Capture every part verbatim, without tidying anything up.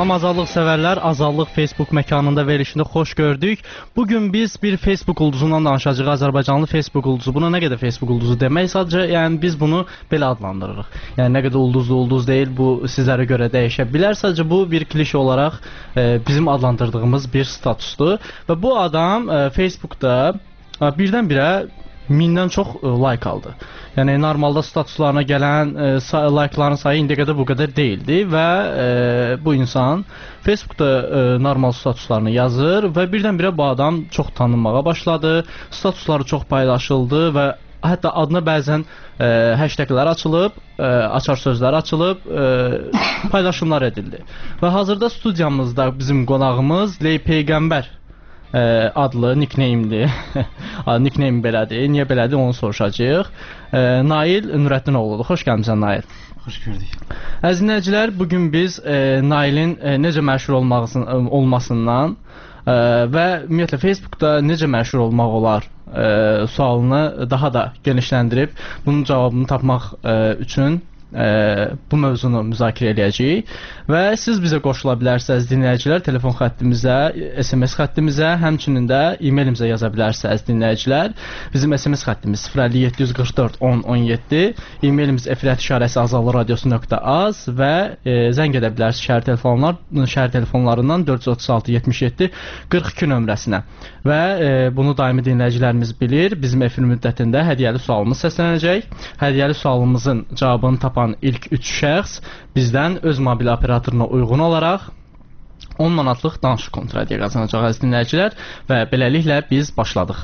Salam azadlıq sevərlər, Azadlıq Facebook məkanında verilişində xoş gördük. Bugün biz bir Facebook ulduzundan danışacağıq, Azərbaycanlı Facebook ulduzu. Buna nə qədər Facebook ulduzu demək, sadəcə yəni biz bunu belə adlandırırıq. Yəni nə qədər ulduzlu ulduz deyil, bu sizlərə görə dəyişə bilər. Sadəcə bu bir klişe olaraq e, bizim adlandırdığımız bir statusdur. Və bu adam e, Facebookda e, birdən-birə mindən çox e, like aldı. Yəni normalda statuslarına gələn e, say like'ların sayı indiyə qədər bu qədər deyildi və e, bu insan Facebookda e, normal statuslarını yazır və birdən-birə bu adam çox tanınmağa başladı. Statusları çox paylaşıldı və hətta adına bəzən e, hashtaglər açılıb, e, açar sözlər açılıb, e, paylaşımlar edildi. Və hazırda studiyamızda bizim qonağımız Ley Peyğəmbər adlı nickname'dir. Nickname belədir. Niyə belədir onu soruşacağıq. E, Nail Nurəddinoğludur. Xoş gəlmisən Nail. Xoş gördük. Əziz dinləyicilər, bugün biz e, Nailin e, necə məşhur olmasından, olmasından e, və ümumiyyətlə Facebookda necə məşhur olmaq olar e, sualını daha da genişləndirib bunun cavabını tapmaq e, üçün e, bu mövzunu müzakirə edəcəyik və siz bizə qoşula bilərsiniz dinləyicilər telefon xəttimizə, S M S xəttimizə, həmçinin də e-mailimizə yaza bilərsiniz dinləyicilər. Bizim S M S xəttimiz sıfır əlli yeddi yüz qırx dörd on on yeddi, e-mailimiz efirət işarəsi azadlıq radiosu nöqtə az və e, zəng edə bilərsiniz şəhər telefonlar, şəhər telefonlarından dörd yüz otuz altı yetmiş yeddi qırx iki nömrəsinə. Və e, bunu daimi dinləyicilərimiz bilir. Bizim efir müddətində hədiyyəli sualımız səslənəcək. Hədiyyəli sualımızın cavabını tapan ilk üç şəxs bizdən öz mobil operatoruna uyğun olaraq on manatlıq danışıq kontradiya qazanacaq əziz dinləyicilər və beləliklə biz başladıq.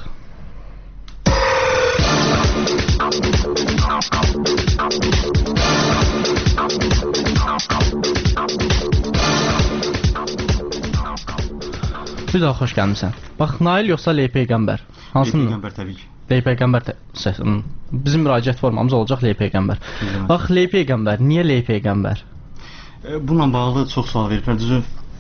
Bir daha xoş gəlmisən. Bax, Nail yoxsa Ley Peyğəmbər? Hansını? Ley Peyğəmbər təbii ki. Ley Peyğəmbər bizim müraciət formamız olacaq Ley Peyğəmbər. Bax, Ley Peyğəmbər, niyə Ley Peyğəmbər? E, bununla bağlı çox sual veriblər. Düzü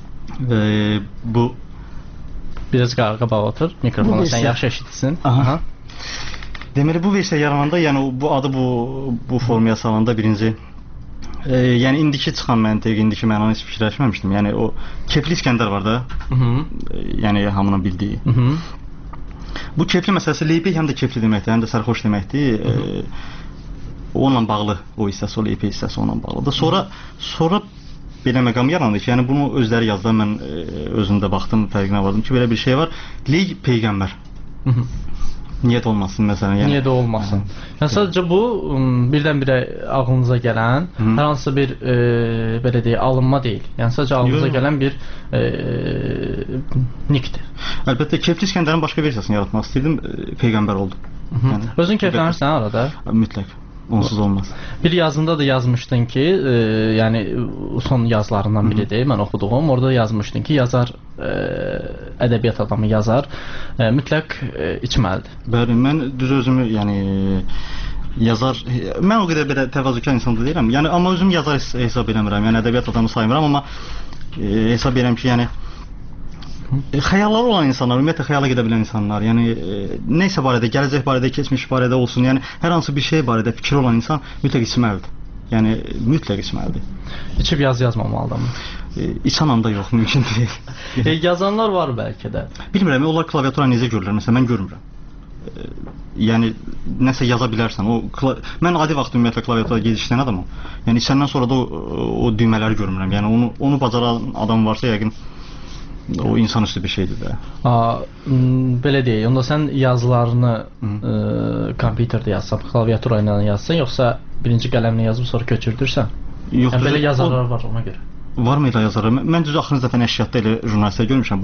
e, bu biraz qabağa otur, mikrofonu sən yaxşı eşitsin. Aha. Deməli bu versiya yarananda, yəni bu adı bu bu formaya salanda birinci e, yəni indiki çıxan məntiq, indiki mənanı heç fikirləşməmişdim. Yəni o Kefli İskəndər var da. Hı-hı. E, yəni hamının bildiyi. Hı-hı. Bu kefli məsələsi Leypey həm də kefli deməkdir, həm də sərxoş deməkdir. E, onunla bağlı o hissəsi, o Leypey hissəsi onunla bağlıdır. Sonra sonra belə məqam yarandı ki, yəni bunu özləri yazdılar, mən e, özümdə baxdım, fərqinə vardım ki, belə bir şey var. Ley Peyğəmbər. Hı -hı. Niyyət olmasın məsələn, yəni. Niyə də olmasın. Yəni sadəcə bu birdən-birə ağlınıza gələn Hı -hı. hər hansı bir e, belə deyək, alınma deyil. Yəni sadəcə ağlınıza Yo. gələn bir e, nickdir. Əlbəttə Kefli İskəndərin başqa versiyasını yaratmaq istəyirdim, e, Peyğəmbər oldu. Yəni, özün keyflənirsən arada? Mütləq. Onsuz olmaz. Bir yazında da yazmışdın ki, e, yəni son yazılarından biridir, mən oxuduğum. Orada yazmışdın ki, yazar e, ədəbiyyat adamı yazar, e, mütləq e, içməlidir. Bəli, mən düz özümü, yəni yazar, mən o qədər belə təvazökar insan da deyirəm. Yəni amma özüm yazar hesab eləmirəm. Yəni ədəbiyyat adamı saymıram, amma e, hesab edirəm ki, yəni E, xəyalları olan insanlar, ümumiyyətlə xəyala gedə bilən insanlar, yəni e, nəysə barədə, gələcək barədə, keçmiş barədə olsun, yəni hər hansı bir şey barədə fikri olan insan mütləq içməlidir. Yəni mütləq içməlidir. İçib yaz yazmamalıdır mı? E, içən anda yox, mümkün deyil. e, yazanlar var bəlkə də. Bilmirəm, onlar klaviatura necə görürlər, məsələn mən görmürəm. E, yəni nəsə yaza bilərsən, o mən adi vaxt ümumiyyətlə klaviatura gedişləyən adamam. Yəni içəndən sonra da o, o düymələri görmürəm. Yəni onu onu bacaran adam varsa yəqin o insanüstü bir şeydir də. A, belə deyək, onda sən yazılarını e, kompüterdə yazsan, klaviatura ilə yazsan, yoxsa birinci qələmlə yazıb sonra köçürdürsən? Yox, yəni, belə yazarlar var ona görə. Var mı elə yazarlar? Mən düz axırıncı dəfə nəşriyyatda elə jurnalistlər görmüşəm. Bu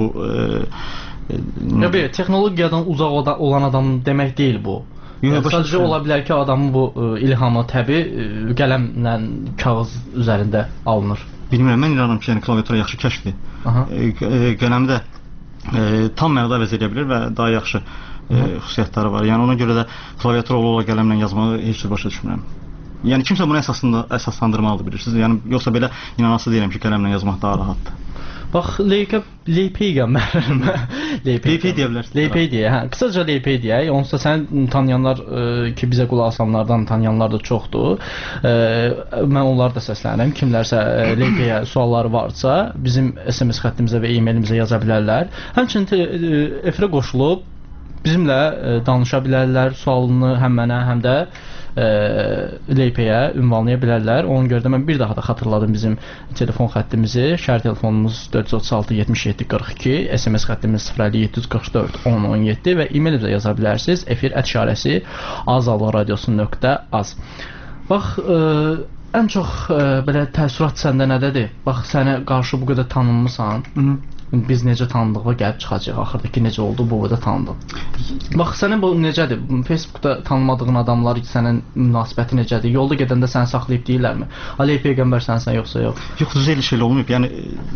e, e, belə texnologiyadan uzaq olan adam demək deyil bu. Yəni, sadəcə ola bilər ki, adamın bu e, ilhamı, təbi e, qələmlə kağız üzərində alınır. Bilmirəm, mən inanıram ki, yəni klaviatura yaxşı kəşfdir. E, e, qələmi də e, tam mənada əvəz edə bilir və daha yaxşı e, xüsusiyyətləri var. Yəni ona görə də klaviatura ola qələmlə yazmağı heç bir başa düşmürəm. Yəni kimsə bunu əsasında əsaslandırmalıdır, bilirsiniz. Yəni yoxsa belə inanası deyirəm ki, qələmlə yazmaq daha rahatdır. Bax, Leyka Leypeyğəmbər. Leypey deyə bilərsiniz. Leypey deyə. Hə, qısaca Leypey deyək. Onsuz da sən tanıyanlar e, ki, bizə qulaq asanlardan tanıyanlar da çoxdur. E, mən onları da səslənirəm. Kimlərsə e, Leypeyyə sualları varsa, bizim S M S xəttimizə və e-mailimizə yaza bilərlər. Həmçinin e, efirə qoşulub bizimlə e, danışa bilərlər, sualını həm mənə, həm də e, Leypəyə ünvanlaya bilərlər. Ona görə də mən bir daha da xatırladım bizim telefon xəttimizi. Şəhər telefonumuz dörd yüz otuz altı yetmiş yeddi qırx iki, S M S xəttimiz sıfır əlli yeddi yüz qırx dörd on on yeddi və e-mailimizə yaza bilərsiniz. Efir ət işarəsi azalıq radiosu nöqtə az. Bax, e, ən çox e, belə təəssürat səndə nədədir? Bax, sənə qarşı bu qədər tanınmısan. Hı -hı. Biz necə tanıdığına gəlib çıxacaq. Axırdakı necə oldu, bu boyda tanıdıq. Bax, sənin bu necədir? Facebookda tanımadığın adamlar sənin münasibəti necədir? Yolda gedəndə səni saxlayıb deyirlərmi? Aley Peyğəmbər sənsən yoxsa yox? Yox, düzə elə şey olmayıb. Yəni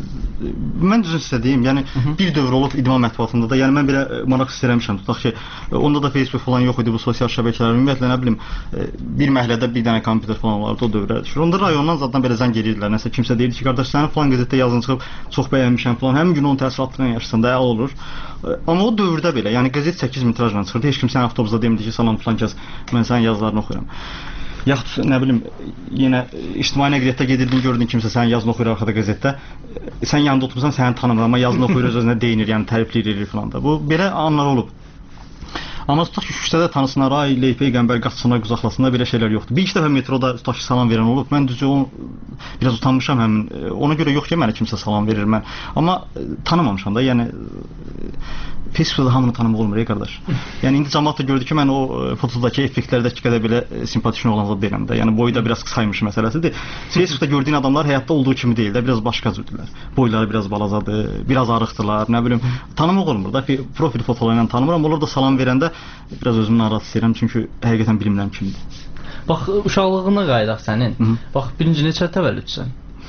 mən düzün sizə deyim, yəni Hı -hı. bir dövr olub idman mətbuatında da, yəni mən belə maraq istəyirəmişəm. Tutaq ki, onda da Facebook falan yox idi, bu sosial şəbəkələr. Ümumiyyətlə nə bilim, bir məhəllədə bir dənə kompüter falan vardı, o dövrə düşür. Onda rayondan zaten belə zəng edirdilər. Nəsə kimsə deyirdi ki, qardaş, sənin falan qəzetdə yazın çıxıb, çox bəyənmişəm falan. Həmin gün onun təəssüratını yaşasın da olur. Amma o dövrdə belə, yəni qəzet səkkiz metrajla çıxırdı. Heç kim sən avtobusda demirdi ki, salam falan kəs, mən sənin yazılarını oxuyuram. Yaxud nə bilim, yenə ictimai nəqliyyatda gedirdin, gördün kimsə sənin yazını oxuyur arxada qəzetdə. Sən yanında oturursan, səni tanımır, amma yazını oxuyur, öz-özünə deyinir, yəni tərifləyir falan da. Bu belə anlar olub. Amma tutaq ki, küçədə tanısınlar, ay Leypeyğəmbər qaçsınlar, qucaqlasınlar, belə şeylər yoxdur. Bir iki dəfə metroda tutaq ki, salam verən olub. Mən düzü onu biraz utanmışam həmin. Ona görə yox ki, mənə kimsə salam verir mən. Amma tanımamışam da, yəni Facebookda hamını tanımaq olmur, ey qardaş. Yəni indi cəmaət də gördü ki, mən o fotodakı effektlərdəki qədər belə simpatik olan zad deyiləm də. Yəni boyu da biraz qısaymış məsələsidir. Facebookda gördüyün adamlar həyatda olduğu kimi deyil də, biraz başqa cürdülər. Boyları biraz balacadır, biraz arıqdılar, nə bilim. Tanımaq olmur da, profil fotolarıyla tanımıram. Onlar da salam verəndə biraz özümü narahat edirəm, çünki həqiqətən bilmirəm kimdir. Bax, uşaqlığına qayıdaq sənin. Hı -hı. Bax, birinci neçə təvəllüdsən?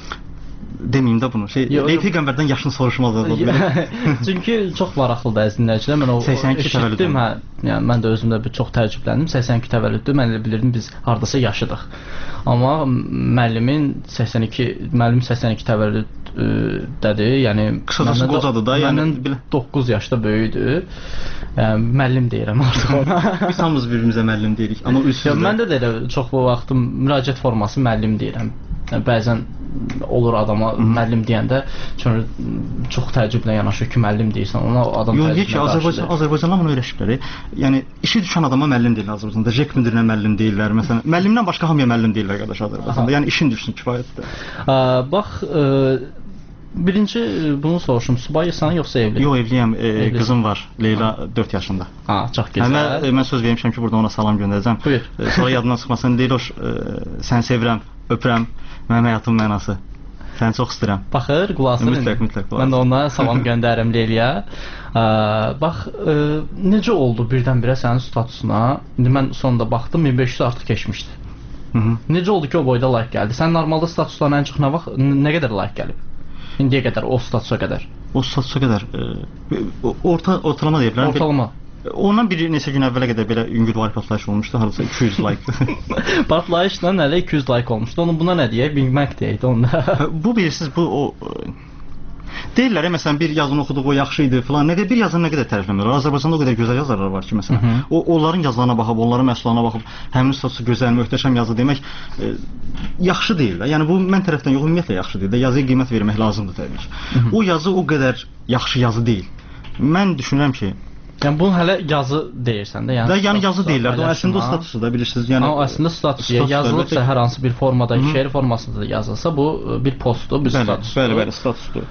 Deməyim də bunu. Şey, Leypeyğəmbərdən yaşını soruşmaz da. Çünki çox maraqlıdır əziz dinləyicilər. Mən o səksən iki təvəllüdüm. Hə, yəni mən də özümdə bir çox təəccübləndim. səksən iki təvəllüddür. Mən elə bilirdim biz hardasa yaşıdıq. Amma müəllimin səksən iki, müəllim səksən iki təvəllüd dədir. Yəni qısacası qocadır da, yəni belə doqquz yaşda böyükdür. Yəni müəllim deyirəm artıq ona. Biz hamımız bir-birimizə müəllim deyirik, amma üstsüz. Məndə də elə çox bu vaxtım müraciət forması müəllim deyirəm. Yəni, bəzən olur adama Hı -hı. müəllim deyəndə çünki çox təəccüblə yanaşır ki, müəllim deyirsən ona, o adam təəccüblə. Yox, ki, Azərbaycan Azərbaycanlılar bunu öyrəşiblər. Yəni işi düşən adama müəllim deyirlər Azərbaycanda. Jek müdirinə müəllim deyirlər məsələn. Müəllimdən başqa hamıya müəllim deyirlər qardaş Azərbaycanda. Yəni işin düşsün kifayətdir. Bax, e, birinci bunu soruşum. Subaysan yoxsa evli? Yox, evliyəm. E, qızım var. Leyla dörd yaşında. Ha, çox gözəl. Mən, mən söz vermişəm ki, burada ona salam göndərəcəm. Buyur. Sonra yadından çıxmasın. Leyloş, e, səni sevirəm, öpürəm. Mənim həyatım mənası. Səni çox istəyirəm. Baxır, qulaq asın. Mütləq, mütləq qulaq. Mən də ona salam göndərirəm Leyliyə. Bax, e, necə oldu birdən-birə sənin statusuna? İndi mən sonunda baxdım, min beş yüz artıq keçmişdi. Hı -hı. Necə oldu ki, o boyda like gəldi? Sən normalda statuslarına ən çox nə vaxt, nə qədər like gəlib? İndiyə qədər, o statusa qədər. O statusa qədər e, orta ortalama deyə bilərəm. Ortalama. Ondan bir neçə gün əvvələ qədər belə yüngül partlayış olmuşdu, hardasa iki yüz like. Partlayışla elə iki yüz like olmuşdu. Onun buna nə deyək? Big Mac deyək onda. Bu bilirsiniz, bu o deyirlər, məsələn bir yazını oxuduq, o yaxşı idi falan. Nə qədər bir yazını nə qədər tərifləmirlər. Azərbaycanda o qədər gözəl yazarlar var ki, məsələn. Hı -hı. O onların yazılarına baxıb, onların məhsullarına baxıb, həmin statusu gözəl, möhtəşəm yazı demək e, yaxşı deyil də. Yəni bu mən tərəfdən yox, ümumiyyətlə yaxşı deyil də. Yazıya qiymət vermək lazımdır təbii ki. Hı -hı. O yazı o qədər yaxşı yazı deyil. Mən düşünürəm ki, yəni bunu hələ yazı deyirsən də, yəni. Da, yəni yazı deyirlər. O əslində o statusu da bilirsiniz. Yəni o əslində statusu yazılıbsa hər hansı bir formada, şeir formasında yazılsa bu bir postdur, bir statusdur. Bəli, bəli, statusdur.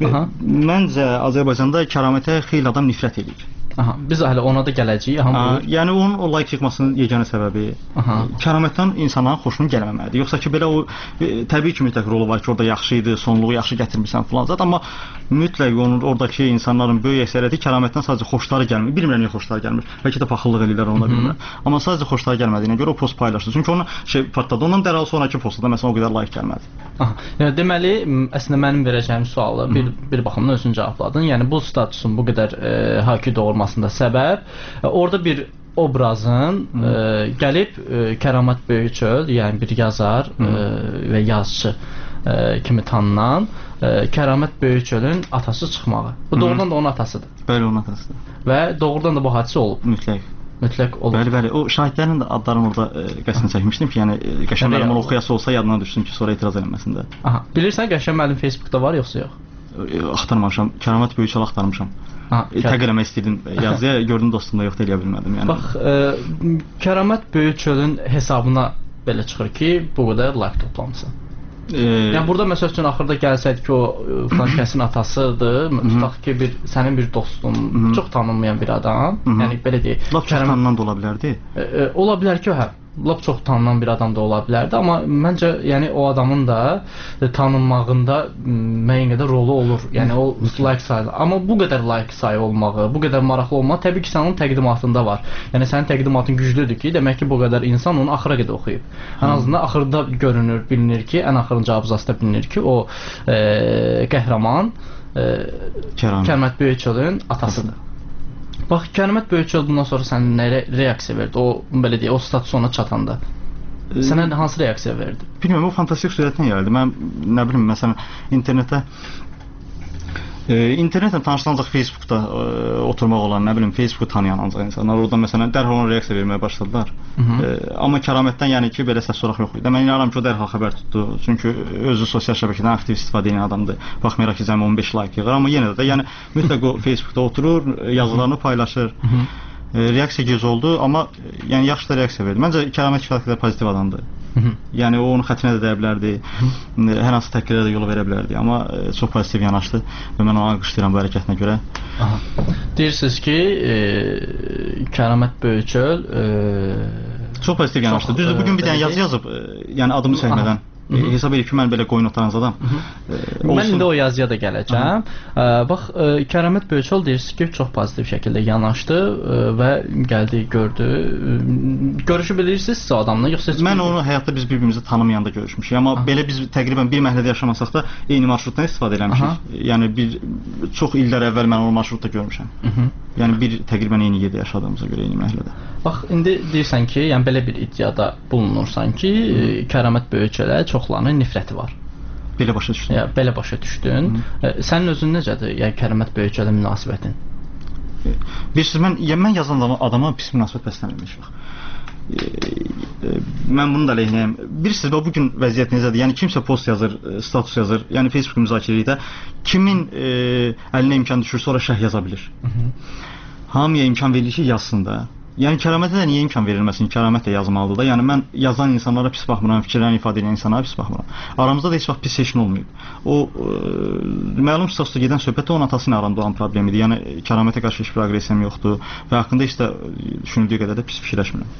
Məncə Azərbaycanda kəramətə xeyli adam nifrət edir. Aha, biz hələ ona da gələcəyik. Aha, yəni onun o like yığmasının yeganə səbəbi Aha. kəramətdən insanların xoşuna gəlməməlidir. Yoxsa ki belə o e, təbii ki mütləq rolu var ki, orada yaxşı idi, sonluğu yaxşı gətirmirsən falan zət, amma mütləq onun oradakı insanların böyük əksəriyyəti kəramətdən sadəcə xoşları gəlmir. Bilmirəm niyə xoşları gəlmir. Bəlkə də paxıllıq eləyirlər ona bilmirəm. Amma sadəcə xoşları gəlmədiyinə görə o post paylaşdı. Çünki onun şey partladı. Ondan dərhal sonrakı postda məsələn o qədər like gəlmədi. Aha. Yəni deməli əslində mənim verəcəyim sualı bir bir baxımdan özün cavabladın. Yəni bu statusun bu qədər e, hakiki doğurmasında səbəb orada bir obrazın e, gəlib e, Kəramət Böyükçöl, yəni bir yazar e, və yazıcı e, kimi tanınan e, Kəramət Böyükçölün atası çıxmağı. Bu doğrudan da onun atasıdır. Bəli, onun atasıdır. Və doğrudan da bu hadisə olub. Mütləq. Mütləq olub. Bəli, bəli. O şahidlərin də adlarını orada e, qəsdən çəkmişdim ki, yəni e, qəşəng müəllim onu oxuyası olsa yadına düşsün ki, sonra etiraz eləməsin də. Aha. Bilirsən qəşəng müəllim Facebookda var yoxsa yox? E, axtarmamışam. Kəramət Böyükçöl axtarmışam. E, təq eləmək istəyirdim yazıya, gördüm dostumda yoxdur, eləyə bilmədim. Yəni. Bax, e, Kəramət Böyükçölün hesabına belə çıxır ki, bu qədər like toplamısan. E, yəni burada məsəl üçün axırda gəlsəydi ki, o falan kəsin atasıdır, tutaq ki, bir sənin bir dostun, Hı-hı. çox tanınmayan bir adam, Hı-hı. yəni belə deyək. Lap çox tanınan da ola bilərdi. E, e, ola bilər ki, hə, lap çox tanınan bir adam da ola bilərdi, amma məncə yəni o adamın da e, tanınmağında müəyyən qədər rolu olur. Yəni o like sayı. Amma bu qədər like sayı olmağı, bu qədər maraqlı olmağı təbii ki, sənin təqdimatında var. Yəni sənin təqdimatın güclüdür ki, demək ki, bu qədər insan onu axıra qədər oxuyub. Ən azından axırda görünür, bilinir ki, ən axırıncı abzasda bilinir ki, o e, qəhrəman e, Kəramət Böyükçölün atasıdır. Bax, Kəramət Böyükçöl bundan sonra sənin nə re reaksiya verdi? O, belə deyək, o status ona çatanda. Sənə hansı reaksiya verdi? Bilmirəm, o fantastik sürətlə gəldi. Mən, nə bilim, məsələn, internetə e, internetlə tanışdan ancaq Facebookda e, oturmaq olan, nə bilim, Facebooku tanıyan ancaq insanlar oradan, məsələn, dərhal ona reaksiya verməyə başladılar. E, amma Kəramətdən, yəni ki, belə səs soraq yox idi. Mən inanıram ki, o dərhal xəbər tutdu. Çünki özü sosial şəbəkədən aktiv istifadə edən adamdır. Baxmayaraq ki, cəmi on beş like yığır, amma yenə də, yəni, mütləq o Facebookda oturur, yazılarını paylaşır. E, reaksiya gec oldu, amma yəni yaxşı da reaksiya verdi. Məncə Kəramət kifayət qədər pozitiv adamdır. Hı -hı. Yəni o onun xətrinə də dəyə bilərdi, hər hansı təhqirlərə də yola verə bilərdi, amma e, çox pozitiv yanaşdı və mən ona alqışlayıram bu hərəkətinə görə. Aha. Deyirsiniz ki, e, Kəramət Böyükçöl e, çox pozitiv yanaşdı. Düzdür, bugün bir dənə yazı yazıb, e, yəni adımı çəkmədən. E, hesab edir ki, mən belə qoyun otaran adam. E, mən indi o yazıya da gələcəm. E, bax, e, Kəramət Böyükçöl deyirsiniz ki, çox pozitiv şəkildə yanaşdı e, və gəldi, gördü. E, görüşü bilirsinizsə adamla, yoxsa heç mən onu həyatda biz bir-birimizi tanımayanda görüşmüşük. Amma Aha. belə biz təqribən bir məhəllədə yaşamasaq da eyni marşrutdan istifadə eləmişik. Aha. Yəni bir çox illər əvvəl mən o marşrutda görmüşəm. Hı -hı. Yəni bir təqribən eyni yerdə yaşadığımıza görə eyni məhəllədə. Bax, indi deyirsən ki, yəni belə bir iddiada bulunursan ki, e, Kəramət Böyükçölə çoxlarının nifrəti var. Belə başa düşdün. Ya, belə başa düşdün. E, sənin özün necədir? Yəni Kəramət Böyükçölə münasibətin? E, bilirsiniz, mən, yəni, mən yazan adama, adama pis münasibət bəsləməmişəm. E, e, mən bunu da əleyhinəyəm. Bilirsiniz, bu gün vəziyyət necədir? Yəni kimsə post yazır, status yazır. Yəni Facebook müzakirəlikdə kimin e, əlinə imkan düşür, sonra şərh yaza bilir. Hı -hı. Hamıya imkan verilir ki, yazsın da. Yəni Kəramətə də niyə imkan verilməsin? Kəramət də yazmalıdır da. Yəni mən yazan insanlara pis baxmıram, fikirlərini ifadə edən insanlara pis baxmıram. Aramızda da heç vaxt pis heçin olmayıb. O e, məlum statusda gedən söhbət onun atası ilə aramda olan problem idi. Yəni Kəramətə qarşı heç bir aqressiyam yoxdur və haqqında heç də düşünüldüyü qədər də pis fikirləşmirəm.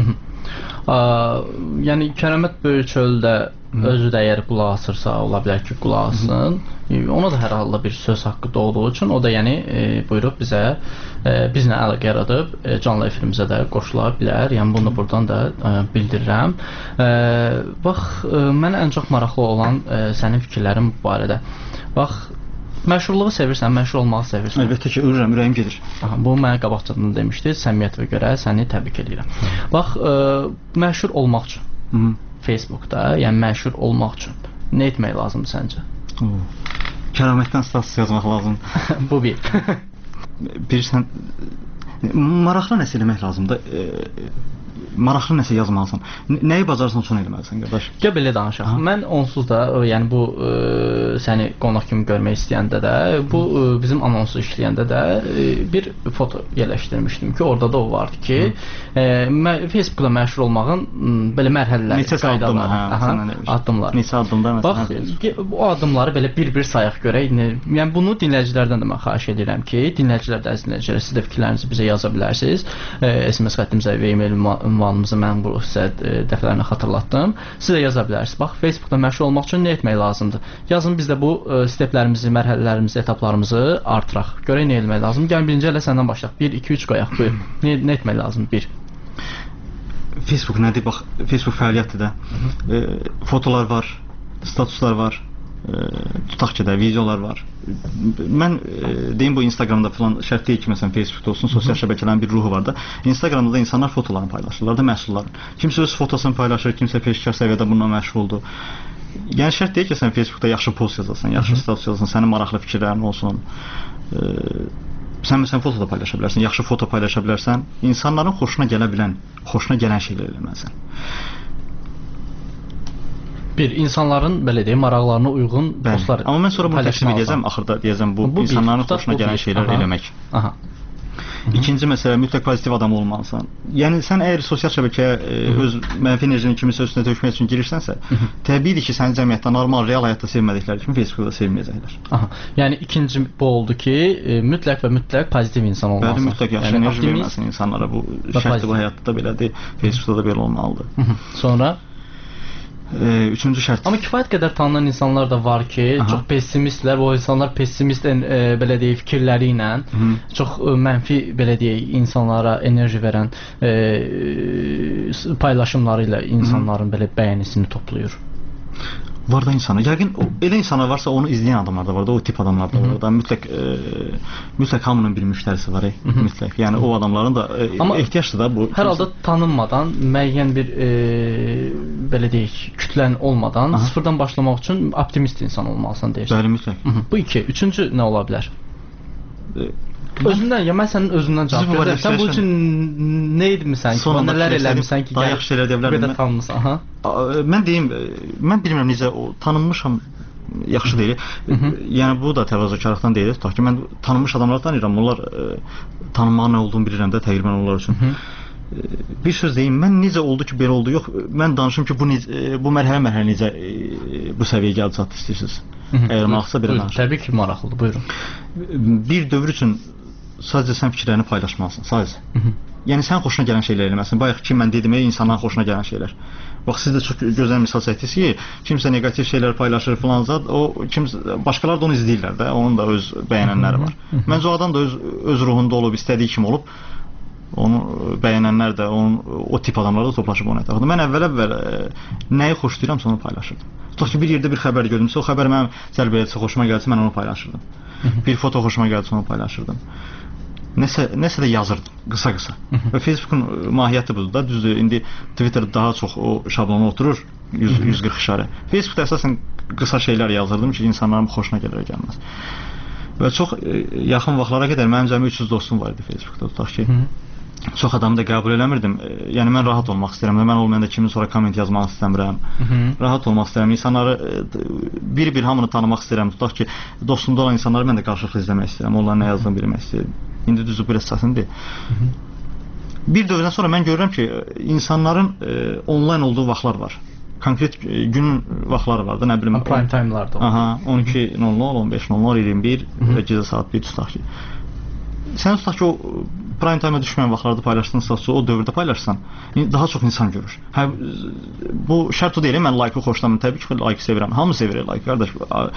A, yəni Kəramət Böyükçöldə özü də əgər qulaq asırsa, ola bilər ki, qulaq assın. Ona da hər halda bir söz haqqı doğduğu üçün o da yəni e, buyurub bizə e, bizlə əlaqə yaradıb e, canlı efirimizə də qoşula bilər. Yəni bunu da buradan da e, bildirirəm. E, bax, e, mənə ən çox maraqlı olan e, sənin fikirlərin bu barədə. Bax, məşhurluğu sevirsən, məşhur olmağı sevirsən. Əlbəttə ki, ölürəm, ürəyim gedir. Aha, bu mənə qabaqcadan demişdi. Səmiyyətvə görə səni təbrik edirəm. Bax, e, məşhur olmaq üçün Hı -hı. Facebookda, yəni məşhur olmaq üçün nə etmək lazımdır səncə? Oo. Kəramətdən status yazmaq lazımdır. Bu bir. Bilirsən, maraqlı nəsə eləmək lazımdır. E, maraqlı nəsə yazmalısan. Nəyi bacarsan son eləməlisən, qardaş? Gəl belə danışaq. Ha? Mən onsuz da, yəni bu e, səni qonaq kimi görmək istəyəndə də, bu e, bizim anonsu işləyəndə də e, bir foto yerləşdirmişdim ki, orada da o vardı ki, e, Facebookda məşhur olmağın m, belə mərhələləri, neçə qaydaları, hə, aha, addımlar. Neçə addımlar məsələn? Bax, bu addımları belə bir-bir sayaq görək. Yəni bunu dinləyicilərdən də mən xahiş edirəm ki, dinləyicilər də, əziz dinləyicilər, siz də fikirlərinizi bizə yaza bilərsiniz. E, S M S xəttimizə və e-mail ünvanımızı mən bu sizə e, dəfələrlə xatırlatdım. Siz də yaza bilərsiniz. Bax, Facebookda məşhur olmaq üçün nə etmək lazımdır? Yazın, biz də bu e, steplərimizi, mərhələlərimizi, etaplarımızı artıraq. Görək nə etmək lazımdır? Gəlin birinci elə səndən başlayaq. bir, iki, üç qoyaq. Buyur. Nə, nə etmək lazımdır? bir. Facebook nədir? Bax, Facebook fəaliyyətdir də. E, fotolar var, statuslar var. E, tutaq ki də videolar var. Mən e, deyim bu Instagramda falan şərt deyil ki, məsələn Facebookda olsun, sosial şəbəkələrin bir ruhu var da. Instagramda da insanlar fotolarını paylaşırlar da məhsulların. Kimsə öz fotosunu paylaşır, kimsə peşəkar səviyyədə bununla məşğuldur. Yəni şərt deyil ki, sən Facebookda yaxşı post yazasan, yaxşı status yazasan, sənin maraqlı fikirlərin olsun. E, sən məsələn foto da paylaşa bilərsən, yaxşı foto paylaşa bilərsən. İnsanların xoşuna gələ bilən, xoşuna gələn şeylər eləməlisən. Bir insanların belə deyim maraqlarına uyğun Bəli. postlar. Amma mən sonra bunu təklif edəcəm, axırda deyəcəm bu, bu insanların bir, xoşuna gələn şeylər aha. eləmək. Aha. İkinci məsələ mütləq pozitiv adam olmalısan. Yəni sən əgər sosial şəbəkəyə e, öz mənfi enerjini kimisə üstünə tökmək üçün girirsənsə, təbiidir ki, səni cəmiyyətdə normal, real həyatda sevmədikləri kimi Facebookda sevməyəcəklər. Aha. Yəni ikinci bu oldu ki, e, mütləq və mütləq pozitiv insan olmalısan. Bəli, mütləq yaxşı yəni, enerji verməlisən insanlara. Bu şərtli bu həyatda da belədir, Facebookda da belə olmalıdır. Hı -hı. Sonra Ee, üçüncü şərt. Amma kifayət qədər tanınan insanlar da var ki, aha. çox pessimistlər, o insanlar pessimist e, belə deyək fikirləri ilə, Hı. çox e, mənfi belə deyək insanlara enerji verən e, paylaşımları ilə insanların Hı. belə bəyənisini toplayır. Var da insana. Yəqin elə insanlar varsa onu izləyən adamlar da var da, o tip adamlar da var da. Mütləq e, mütləq hamının bir müştərisi var, e. mütləq. Yəni o adamların da e, Amma ehtiyacdır da bu. Hər halda tanınmadan, müəyyən bir e, belə deyək, kütlən olmadan Aha. sıfırdan başlamaq üçün optimist insan olmalısan deyirsən. Bəli, mütləq. Hı -hı. Bu iki. Üçüncü nə ola bilər? E, Özündən, ya mən sənin özündən cavab verirəm. Sən bu üçün nə etmisən ki, nələr eləmisən ki, daha yaxşı şeylər deyə bilərəm. Belə tanınmısan, aha. Mən deyim, mən bilmirəm necə o tanınmışam, yaxşı deyil. Hı -hı. Yəni bu da təvazökarlıqdan deyil. Ta ki mən tanınmış adamları tanıyıram. Onlar e, tanınmağın nə olduğunu bilirəm də təqribən onlar üçün. Hı -hı. E, bir söz deyim, mən necə oldu ki, belə oldu? Yox, mən danışım ki, bu necə, bu mərhələ-mərhələ necə e, bu səviyyəyə gəldi çatdı istəyirsiniz. Əgər maraqlısa belə danışım. Təbii ki, maraqlıdır. Buyurun. Bir dövr üçün sadəcə sən fikirlərini paylaşmalısan, sadəcə. Hı -hı. Yəni sən xoşuna gələn şeylər eləməlisən. Bayaq ki mən dedim, insanların xoşuna gələn şeylər. Bax siz də çox gözəl misal çəkdiniz ki, kimsə neqativ şeylər paylaşır filan zat, o kimsə başqaları da onu izləyirlər də, onun da öz bəyənənləri var. Hı -hı. Məncə o adam da öz öz ruhunda olub, istədiyi kimi olub. Onu bəyənənlər də, onun o tip adamlar da toplaşıb onu ətrafında. Mən əvvəl-əvvəl nəyi xoşlayıramsa onu paylaşırdım. Tutaq ki bir yerdə bir xəbər gördümsə, o xəbər mənim cəlb etsə, xoşuma gəlsə mən onu paylaşırdım. Hı -hı. Bir foto xoşuma gəlsə onu paylaşırdım. Nəsə, nəsə də yazırdım, qısa-qısa. Və Facebookun mahiyyəti budur da, düzdür, indi Twitter daha çox o şablona oturur, yüz, yüz qırx işarə. Facebookda əsasən qısa şeylər yazırdım ki, insanların xoşuna gələr gəlməz. Və çox e, yaxın vaxtlara qədər mənim cəmi üç yüz dostum var idi Facebookda, tutaq ki. Hı -hı. Çox adamı da qəbul eləmirdim. E, yəni mən rahat olmaq istəyirəm. Mən olmayanda kimin sonra komment yazmaq istəmirəm. Hı -hı. Rahat olmaq istəyirəm. İnsanları e, bir-bir hamını tanımaq istəyirəm. Tutaq ki, dostumda olan insanları mən də qarşılıqlı izləmək istəyirəm. Onların nə yazdığını bilmək istəyirəm. İndi düzdür, bu biraz çətindir. Bir dövrdən sonra mən görürəm ki, insanların e, onlayn olduğu vaxtlar var. Konkret e, günün vaxtları var da, nə bilim. Prime time'larda. Aha, on iki nol nol, on beş nol nol, iyirmi bir və gecə saat bir tutaq ki. Sən tutaq ki, o prime time-a düşməyən vaxtlarda paylaşdığın statüsü o dövrdə paylaşsan, daha çox insan görür. Hə, bu şərt o deyil, mən like-ı xoşlamıram. Təbii ki, like sevirəm. Hamı sevir like, qardaş.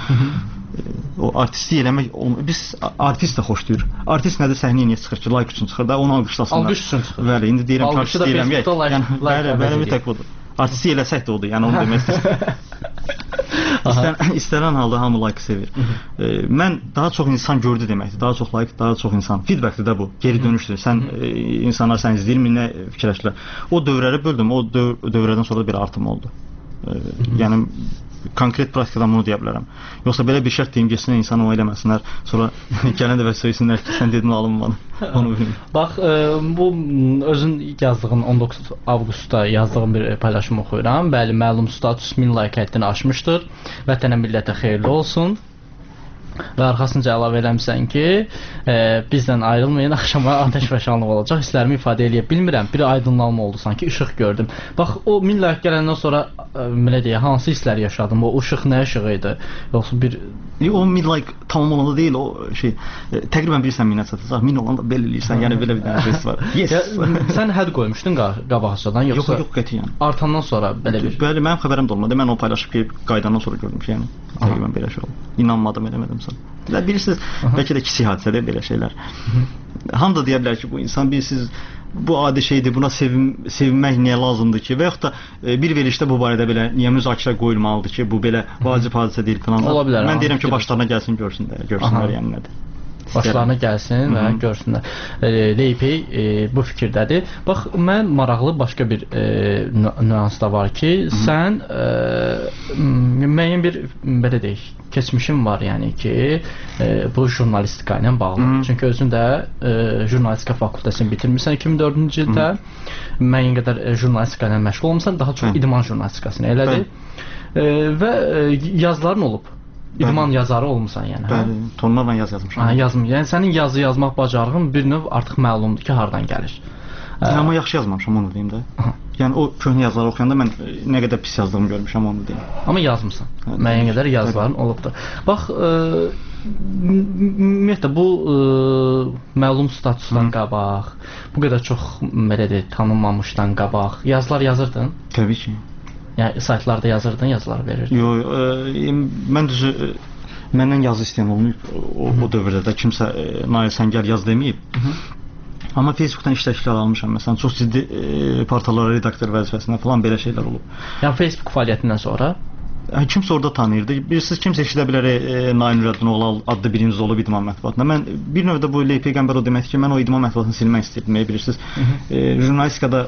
O artistlik eləmək, biz artist də xoşlayır. Artist nədir, səhnəyə niyə çıxır ki, like üçün çıxır da, onu alqışlasınlar. Alqış üçün çıxır. Bəli, indi deyirəm ki, artist deyirəm. Yəni, bəli, bəli, mütləq budur. Artistlik eləsək də odur, yəni onu demək istəyirəm. İstən, istənilən halda hamı like sevir. e, mən daha çox insan gördü deməkdir. Daha çox like, daha çox insan. Feedbackdir də bu. Geri dönüşdür. Sən e, insanlar sən izləyirmi, nə fikirləşirlər. O dövrləri böldüm. O döv dövrlərdən sonra da bir artım oldu. E, yəni konkret praktikadan bunu deyə bilərəm. Yoxsa belə bir şərt deyim geçsinlər, insanı o eləməsinlər. Sonra gələn dəfə söyləsinlər ki, sən dedin alınmadı. Onu bilmirəm. Bax, e, bu özün yazdığın on doqquz avqustda yazdığın bir paylaşım oxuyuram. Bəli, məlum status min like həddini aşmışdır. Vətənə, millətə xeyirli olsun. Və arxasınca əlavə eləmişsən ki, e, bizdən ayrılmayın, axşama atəş və şanlıq olacaq. Hisslərimi ifadə eləyə bilmirəm. Bir aydınlanma oldu sanki, işıq gördüm. Bax, o min like gələndən sonra e, belə deyə, hansı hisslər yaşadım? O işıq nə işığı idi? Yoxsa bir... E, o min like tamam olanda deyil, o şey, e, təqribən bilirsən minə çatacaq, min olanda belə eləyirsən, yəni belə bir dənə jest var. Yes. Ya, sən hədd qoymuşdun qabaqcadan, yoxsa? Yox, yox, qətiyyən. Artandan sonra belə bir... Bəli, mənim xəbərim də olmadı. Mən o paylaşıb ki, qaydandan sonra gördüm ki, yəni təqribən belə şey oldu. İnanmadım, eləmədim sən. Və bilirsiniz, Aha. bəlkə də kiçik hadisədir belə şeylər. Hamı da deyə bilər ki, bu insan bilirsiniz, bu adi şeydir, buna sevin, sevinmək niyə lazımdır ki, və yaxud da e, bir verilişdə bu barədə belə niyə müzakirə qoyulmalıdır ki, bu belə vacib hadisə deyil falan. Ola bilər. Mən deyirəm ki, başlarına gəlsin, görsünlər, görsünlər yəni nədir. Başlarına gəlsin və görsünlər. E, Leypey e, bu fikirdədir. Bax, mən maraqlı başqa bir e, nüans da var ki, Hı -hı. sən e, müəyyən bir, belə deyək, keçmişin var, yəni ki, e, bu jurnalistika ilə bağlı. Hı -hı. Çünki özün də e, jurnalistika fakültəsini bitirmirsən iki min dördüncü ildə. Hı -hı. Müəyyən qədər e, jurnalistika ilə məşğul olmusan, daha çox Hı -hı. idman jurnalistikasını elədir. E, və e, yazıların olub. İdman yazarı olmusan, yəni. Bəli, tonlarla yaz yazmışam. Ha, yazım. Yəni sənin yazı yazmaq bacarığın bir növ artıq məlumdur ki, hardan gəlir. Hə, amma yaxşı yazmamışam, onu deyim də. Aha. Yəni o köhnə yazıları oxuyanda mən nə qədər pis yazdığımı görmüşəm, onu deyim. Amma yazmısan. Hə, müəyyən qədər yazıların Bəli. olubdur. Bax, ümumiyyətlə bu ə, məlum statusdan Hı. qabaq, bu qədər çox belə deyək, tanınmamışdan qabaq yazılar yazırdın? Təbii ki. Yəni saytlarda yazırdın, yazılar verirdin. Yox, mən düzü ə, məndən yazı istəyən olmayıb o, o dövrdə də kimsə Nail sən gəl yaz deməyib. Hı -hı. Amma Facebookdan iş təklifləri almışam. Məsələn, çox ciddi e, portallara redaktor vəzifəsində falan belə şeylər olub. Yəni Facebook fəaliyyətindən sonra Hə, kimsə orada tanıyırdı. Bilirsiniz, kimsə eşidə bilər e, Nail Nurəddinoğlu adlı bir inz olub idman mətbuatında. Mən bir növdə bu Ley Peyğəmbər o deməkdir ki, mən o idman mətbuatını silmək istəyirdim, bilirsiniz. E, jurnalistikada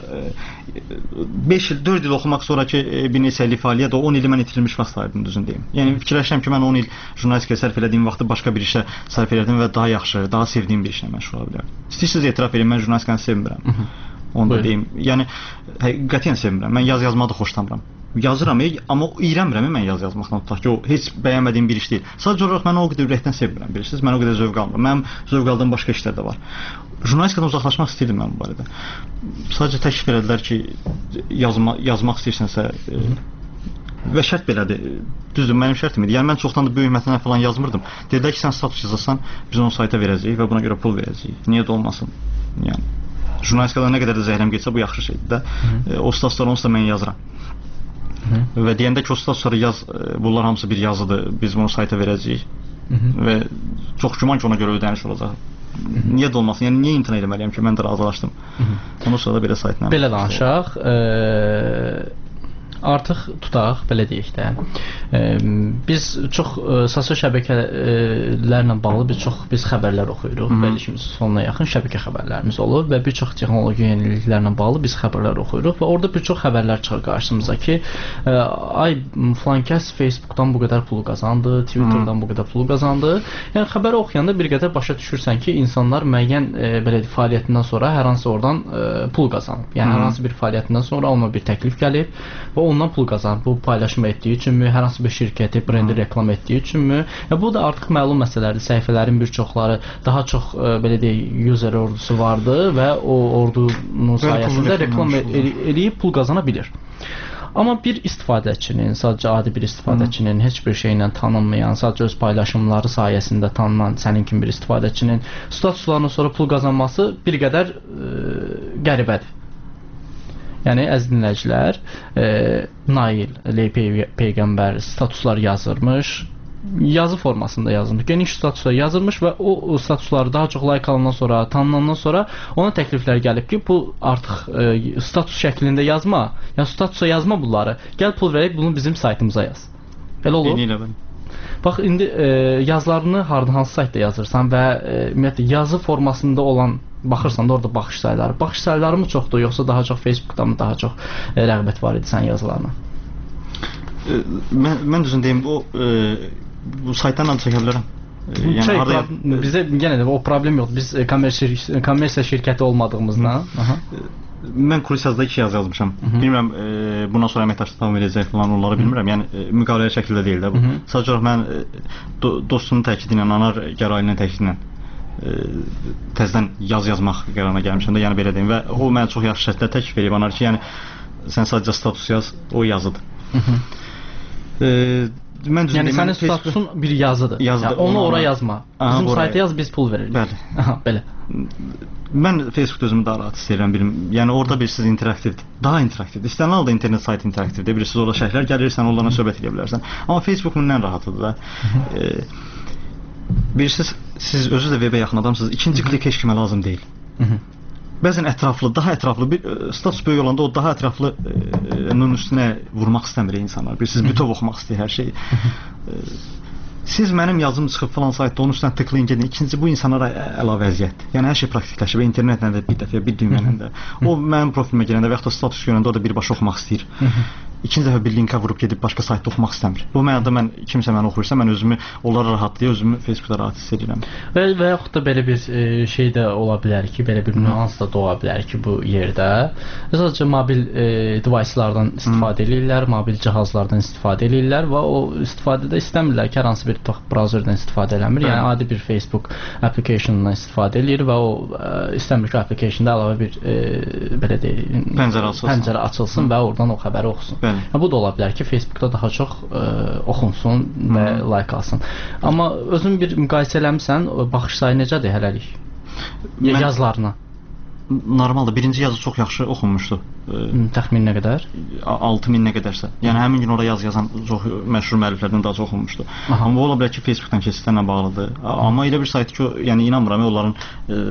beş il, dörd il oxumaq sonraki e, bir neçə illik fəaliyyət, o on ili mən itirilmiş vaxt sayırdım, düzün deyim. Yəni fikirləşirəm ki, mən on il jurnalistikaya sərf elədiyim vaxtı başqa bir işə sərf elədim və daha yaxşı, daha sevdiyim bir işlə məşğul ola bilərdim. İstəyirsiniz etiraf edin, mən jurnalistikanı sevmirəm. Onu da deyim. Yəni qətiyyən sevmirəm. Mən yaz yazmağı da xoşlamıram. Yazıram, amma iyrənmirəm mən yaz yazmaqdan, tutaq ki, o heç bəyənmədiyim bir iş deyil. Sadəcə olaraq mən o qədər ürəkdən sevmirəm, bilirsiniz, mən o qədər zövq almıram. Mənim zövq aldığım başqa işlər də var. Jurnalistikadan uzaqlaşmaq istəyirdim mən bu barədə. Sadəcə təklif elədilər ki, yazma, yazmaq istəyirsənsə e, və şərt belədir. Düzdür, mənim şərtim idi. Yəni mən çoxdan da böyük mətnlər falan yazmırdım. Dedilər ki, sən status yazarsan, biz onu sayta verəcəyik və buna görə pul verəcəyik. Niyə də olmasın? Yəni jurnalistikada nə qədər də zəhləm getsə bu yaxşı şeydir də. E, o statuslar onsuz da mən yazıram. Hı. Və deyəndə ki, o statusları yaz, bunlar hamısı bir yazıdır, biz bunu sayta verəcəyik. Hı -hı. Və çox güman ki, ona görə ödəniş olacaq. Hı -hı. Niyə də olmasın? Yəni niyə imtina etməliyəm ki, mən də razılaşdım. Ondan sonra da belə saytla. Belə danışaq. Eee Artıq tutaq, belə deyək də. E, biz çox e, sosial şəbəkələrlə bağlı biz çox biz xəbərlər oxuyuruq. Verilişimizin sonuna yaxın şəbəkə xəbərlərimiz olur və bir çox texnoloji yeniliklərlə bağlı biz xəbərlər oxuyuruq və orada bir çox xəbərlər çıxır qarşımıza ki, e, ay falan kəs Facebookdan bu qədər pul qazandı, Twitterdan bu qədər pul qazandı. Yəni xəbəri oxuyanda bir qədər başa düşürsən ki, insanlar müəyyən e, belə fəaliyyətindən sonra hər hansı oradan e, pul qazanıb. Yəni hər hansı bir fəaliyyətindən sonra ona bir təklif gəlib və ondan pul qazanır. Bu paylaşım etdiyi üçünmü, hər hansı bir şirkəti, brendi reklam etdiyi üçünmü? Ya bu da artıq məlum məsələdir. Səhifələrin bir çoxları daha çox e, belə deyək, user ordusu vardı və o ordunun sayəsində reklam eləyib pul qazana bilir. Amma bir istifadəçinin, sadəcə adi bir istifadəçinin, Hı. heç bir şeylə tanınmayan, sadəcə öz paylaşımları sayəsində tanınan sənin kimi bir istifadəçinin statuslarından sonra pul qazanması bir qədər e, qəribədir. Yəni əziz dinləyicilər, e, Nail Ley Peyğəmbər statuslar yazırmış, yazı formasında yazılmış, geniş statuslar yazılmış və o, o statusları daha çox like alandan sonra, tanınandan sonra ona təkliflər gəlib ki, bu artıq e, status şəklində yazma, yəni statusa yazma bunları, gəl pul verək, bunu bizim saytımıza yaz. Belə olur. Eynilə mən. Bax, indi e, yazılarını hardan hansı saytda yazırsan və e, ümumiyyətlə yazı formasında olan baxırsan da orada baxış sayıları. Baxış sayıları mı çoxdur, yoxsa daha çox Facebookda mı daha çox e, rəğbət var idi sən yazılarına? E, mən, mən düzün deyim, o e, bu saytdan da çəkə bilərəm. E, yəni şey, araya, bizdə yenə də o problem yoxdur. Biz e, kommersiya, kommersiya şirkəti olmadığımızdan. Aha. Mən kulis-yazıda iki yazı yazmışam. Hı -hı. Bilmirəm, e, bundan sonra əməkdaşlıq davam edəcək falan onları bilmirəm. Yəni e, müqavilə şəklində deyil də bu. Hı -hı. Sadəcə olaraq mən e, do, dostunun təkidi ilə, anar gərayinin təkidi ilə e, təzədən yaz yazmaq qərarına gəlmişəm də, yəni belə deyim və o mənə çox yaxşı şərtlər təklif edib, anar ki, yəni sən sadəcə status yaz, o yazıdır. Hı -hı. E, Mən yəni deyim, sənin statusun bir yazıdır. yazıdır. Yəni, onu ora yazma. Aha, bizim oraya sayta yaz, biz pul veririk. Bəli. Aha, belə. Mən Facebook özümü daha rahat istəyirəm, bilim. Yəni orada bilirsiniz interaktivdir. Daha interaktivdir. İstənilən halda internet saytı interaktivdir. Bilirsiniz orada şərhlər gəlirsən, onlarla söhbət edə bilərsən. Amma Facebook bundan rahatıdır da. e, bilirsiniz, siz özünüz də webə yaxın adamsınız. İkinci klik heç kimə lazım deyil. Bəzən ətraflı, daha ətraflı bir status böyük olanda o daha ətraflının üstünə vurmaq istəmir insanlar. Bilirsiniz, bütöv oxumaq istəyir hər şeyi. Siz mənim yazım çıxıb falan saytda onun üstünə tıklayın gedin. İkinci bu insanlara əlavə əziyyət. Yəni hər şey praktikləşib, internetlə də bir dəfə, bir düyməylə də. O mənim profilimə gələndə və yaxud da status görəndə o da birbaşa oxumaq istəyir. İkinci dəfə bir linkə vurub gedib başqa saytda oxumaq istəmir. Bu mənada mən kimsə məni oxuyursa, mən özümü onlara rahatlayıb özümü Facebookda rahat hiss edirəm. Və və yaxud da belə bir e, şey də ola bilər ki, belə bir nüans da doğa bilər ki, bu yerdə sadəcə mobil e, devicelardan istifadə edirlər, mobil cihazlardan istifadə edirlər və o istifadədə istəmirlər ki, hər hansı bir browserdən istifadə eləmir. Yəni adi bir Facebook applicationdan istifadə edir və o e, istəmir ki, applicationda əlavə bir e, belə deyək, pəncərə açılsın, pəncərə açılsın və oradan o xəbəri oxusun. Hə, bu da ola bilər ki, Facebookda daha çox ə, oxunsun və Hı. like alsın. Amma özün bir müqayisə eləmirsən, baxış sayı necədir hələlik? Mən, yazılarına. Normalda birinci yazı çox yaxşı oxunmuşdu. Təxmin nə qədər? altı min nə qədərsə. Yəni həmin gün orada yaz yazan çox məşhur müəlliflərdən daha çox oxunmuşdu. Aha. Amma bu ola bilər ki, Facebookdan keçidlərlə bağlıdır. Amma elə bir sayt ki, yəni inanmıram, onların e,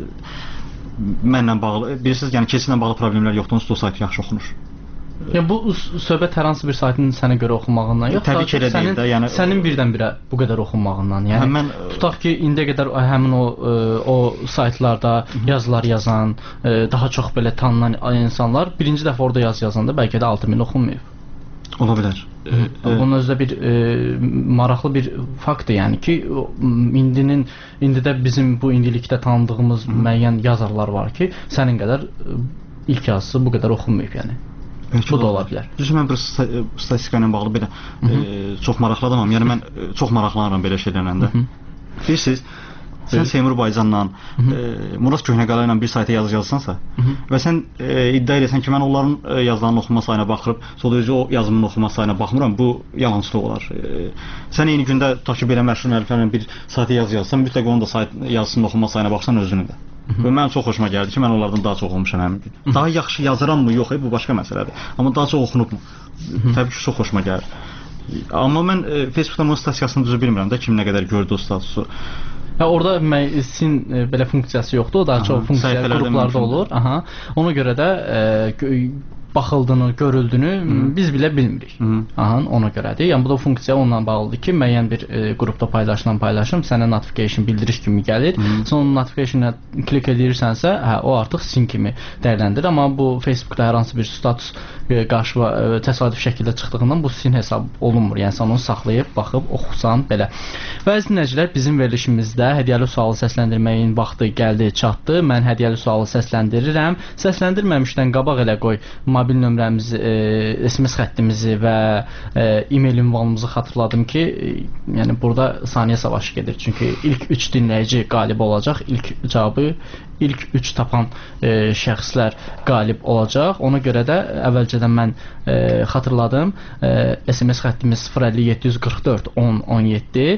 mənlə bağlı, bilirsiniz, yəni keçidlə bağlı problemlər yoxdur, onsuz da o sayt yaxşı oxunur. Yəni bu söhbət hər hansı bir saytın sənə görə oxunmağından yox, təbii ki, elə sənin, deyil də, yəni sənin birdən-birə bu qədər oxunmağından. Yəni mən, tutaq ki, indiyə qədər həmin o o saytlarda yazılar yazan, daha çox belə tanınan insanlar birinci dəfə orada yaz yazanda bəlkə də altı min oxunmayıb. Ola bilər. Bunun özdə bir e, maraqlı bir faktdır, yəni ki, indinin indidə bizim bu indilikdə tanıdığımız Hı. müəyyən yazarlar var ki, sənin qədər ilk yazısı bu qədər oxunmayıb, yəni. Evet, bu da ola bilər. Düzdür, mən bir statistika ilə bağlı belə e, çox maraqlı adamam. Yəni mən e, çox maraqlanıram belə şeylərlə də. Bilirsiniz, sən Seymur Baycanla, e, Murat Köhnəqala ilə bir sayta yazı yazsansa Hı -hı. və sən e, iddia edirsən ki, mən onların e, yazılarının oxunma sayına baxırıb, sonra özü o yazımın oxunma sayına baxmıram, bu yalançılıq olar. E, sən eyni gündə tutaq ki, belə məşhur müəlliflərlə bir sayta yazı yazsan, mütləq onun da sayt yazısının oxunma sayına baxsan özünün də. Və mənim çox xoşuma gəldi ki, mən onlardan daha çox oxumuşam həmin gün. Daha yaxşı yazırammı, yox, e, bu başqa məsələdir. Amma daha çox oxunubmu? Təbii ki, çox xoşuma gəlir. Amma mən e, Facebookda bunun statistikasını düzü bilmirəm də, kim nə qədər gördü o statusu. Ya orada sin e, belə funksiyası yoxdur, o daha Aha, çox funksiya qruplarda olur. Aha. Ona görə də e, baxıldığını, görüldüyünü Hı. biz bilə bilmirik. Aha, ona görədir. Yəni bu da funksiya onunla bağlıdır ki, müəyyən bir e, qrupda paylaşılan paylaşım sənə notification bildiriş kimi gəlir. Hı. Sonra notification-a klik edirsənsə, hə o artıq sin kimi dəyərləndirir. Amma bu Facebookda hər hansı bir status e, qarşıma e, təsadüf şəkildə çıxdığından bu sin hesab olunmur. Yəni sən onu saxlayıb, baxıb, oxusan belə. Və əziz dinləyicilər, bizim verilişimizdə hədiyyəli sualı səsləndirməyin vaxtı gəldi, çatdı. Mən hədiyyəli sualı səsləndirirəm. Səsləndirməmişdən qabaq elə qoy mobil nömrəmizi, e, S M S xəttimizi və e, e-mail ünvanımızı xatırladım ki, e, yəni burada saniyə savaşı gedir. Çünki ilk üç dinləyici qalib olacaq. İlk cavabı ilk üç tapan e, şəxslər qalib olacaq. Ona görə də əvvəlcədən mən e, xatırladım. E, S M S xəttimiz sıfır əlli yeddi yüz qırx dörd on on yeddi.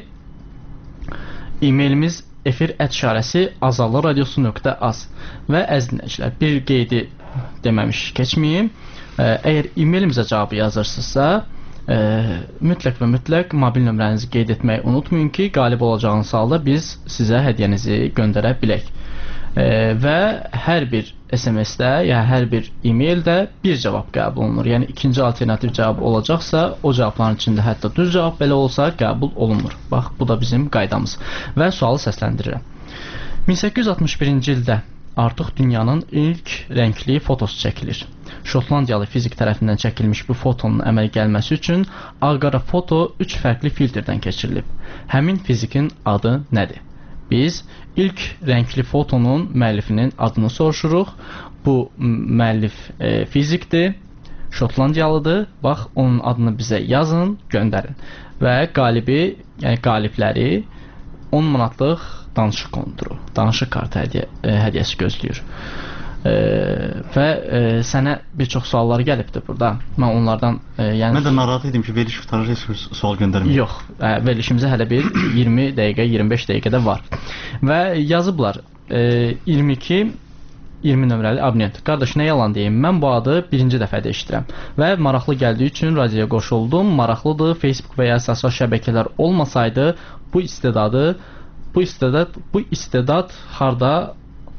E-mailimiz efir ət işarəsi azallı radiosu nöqtə az. Və əziz dinləyicilər, bir qeydi deməmiş keçməyim. Əgər e-mailimizə cavabı yazırsınızsa, e, mütləq və mütləq mobil nömrənizi qeyd etməyi unutmayın ki, qalib olacağınız halda biz sizə hədiyyənizi göndərə bilək. E, və hər bir S M S-də, ya hər bir e-maildə bir cavab qəbul olunur. Yəni ikinci alternativ cavab olacaqsa, o cavabların içində hətta düz cavab belə olsa qəbul olunmur. Bax, bu da bizim qaydamız. Və sualı səsləndirirəm. min səkkiz yüz altmış birinci ildə artıq dünyanın ilk rəngli fotosu çəkilir. Şotlandiyalı fizik tərəfindən çəkilmiş bu fotonun əmələ gəlməsi üçün ağ-qara foto üç fərqli filtrdən keçirilib. Həmin fizikin adı nədir? Biz ilk rəngli fotonun müəllifinin adını soruşuruq. Bu müəllif e, fizikdir, Şotlandiyalıdır. Bax, onun adını bizə yazın, göndərin. Və qalibi, yəni qalibləri on manatlıq danışıq konturu, danışıq kartı hədiyyə, e, hədiyyəsi gözləyir. E, və e, sənə bir çox suallar gəlibdir burada. Mən onlardan e, yəni mən də narahat idim ki, veriliş qurtarır, heç bir sual göndərmir. Yox, e, verilişimizə hələ bir iyirmi dəqiqə, iyirmi beş dəqiqədə var. Və yazıblar e, iyirmi iki iyirmi nömrəli abonent. Qardaş, nə yalan deyim, mən bu adı birinci dəfədə eşidirəm və maraqlı gəldiyi üçün radioya qoşuldum. Maraqlıdır. Facebook və ya sosial şəbəkələr olmasaydı bu istedadı Bu istedad, bu istedad harda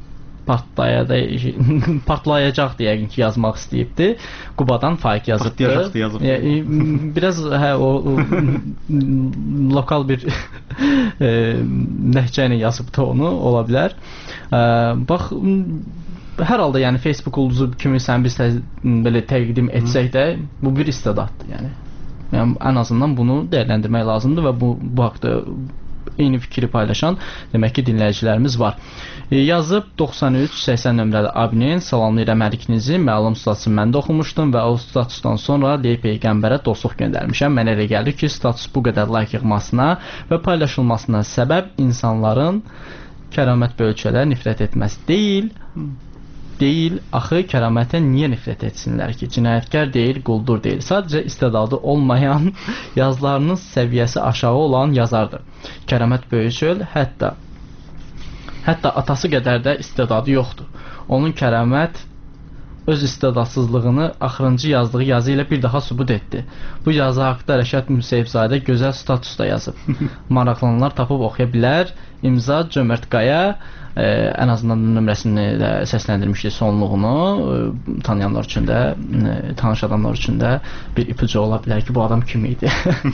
partlayacaq, partlayacaq deyə yəqin ki yazmaq istəyibdi. Qubadan Faiq yazıbdı. Partlayacaqdı yazıb. E, biraz hə o, o lokal bir e, ləhcə ilə yazıbdı onu, ola bilər. E, bax hər halda yəni Facebook ulduzu kimi sən biz belə təqdim etsək də bu bir istedaddır yəni. Yəni ən azından bunu dəyərləndirmək lazımdır və bu bu haqqda eyni fikri paylaşan demək ki dinləyicilərimiz var. E, yazıb doxsan üç səksən nömrəli abunent salamlayıram hər ikinizi. Məlum statusu mən də oxumuşdum və o statusdan sonra Ley Peyğəmbərə dostluq göndərmişəm. Mənə elə gəlir ki, status bu qədər like yığmasına və paylaşılmasına səbəb insanların kəramət bölçələrə nifrət etməsi deyil. Deyil, axı kəramətə niyə nifrət etsinlər ki? Cinayətkar deyil, quldur deyil. Sadəcə istedadı olmayan, yazılarının səviyyəsi aşağı olan yazardır. Kəramət Böyükçöl hətta hətta atası qədər də istedadı yoxdur. Onun kəramət öz istedadsızlığını axırıncı yazdığı yazı ilə bir daha sübut etdi. Bu yazı haqqında Rəşad Müseyibzadə gözəl statusda yazıb. Maraqlananlar tapıb oxuya bilər. İmza Cömert Qaya. Ə, ən azından nömrəsini də səsləndirmişdi, sonluğunu ə, tanıyanlar üçün də, ə, tanış adamlar üçün də bir ipucu ola bilər ki, bu adam kim idi.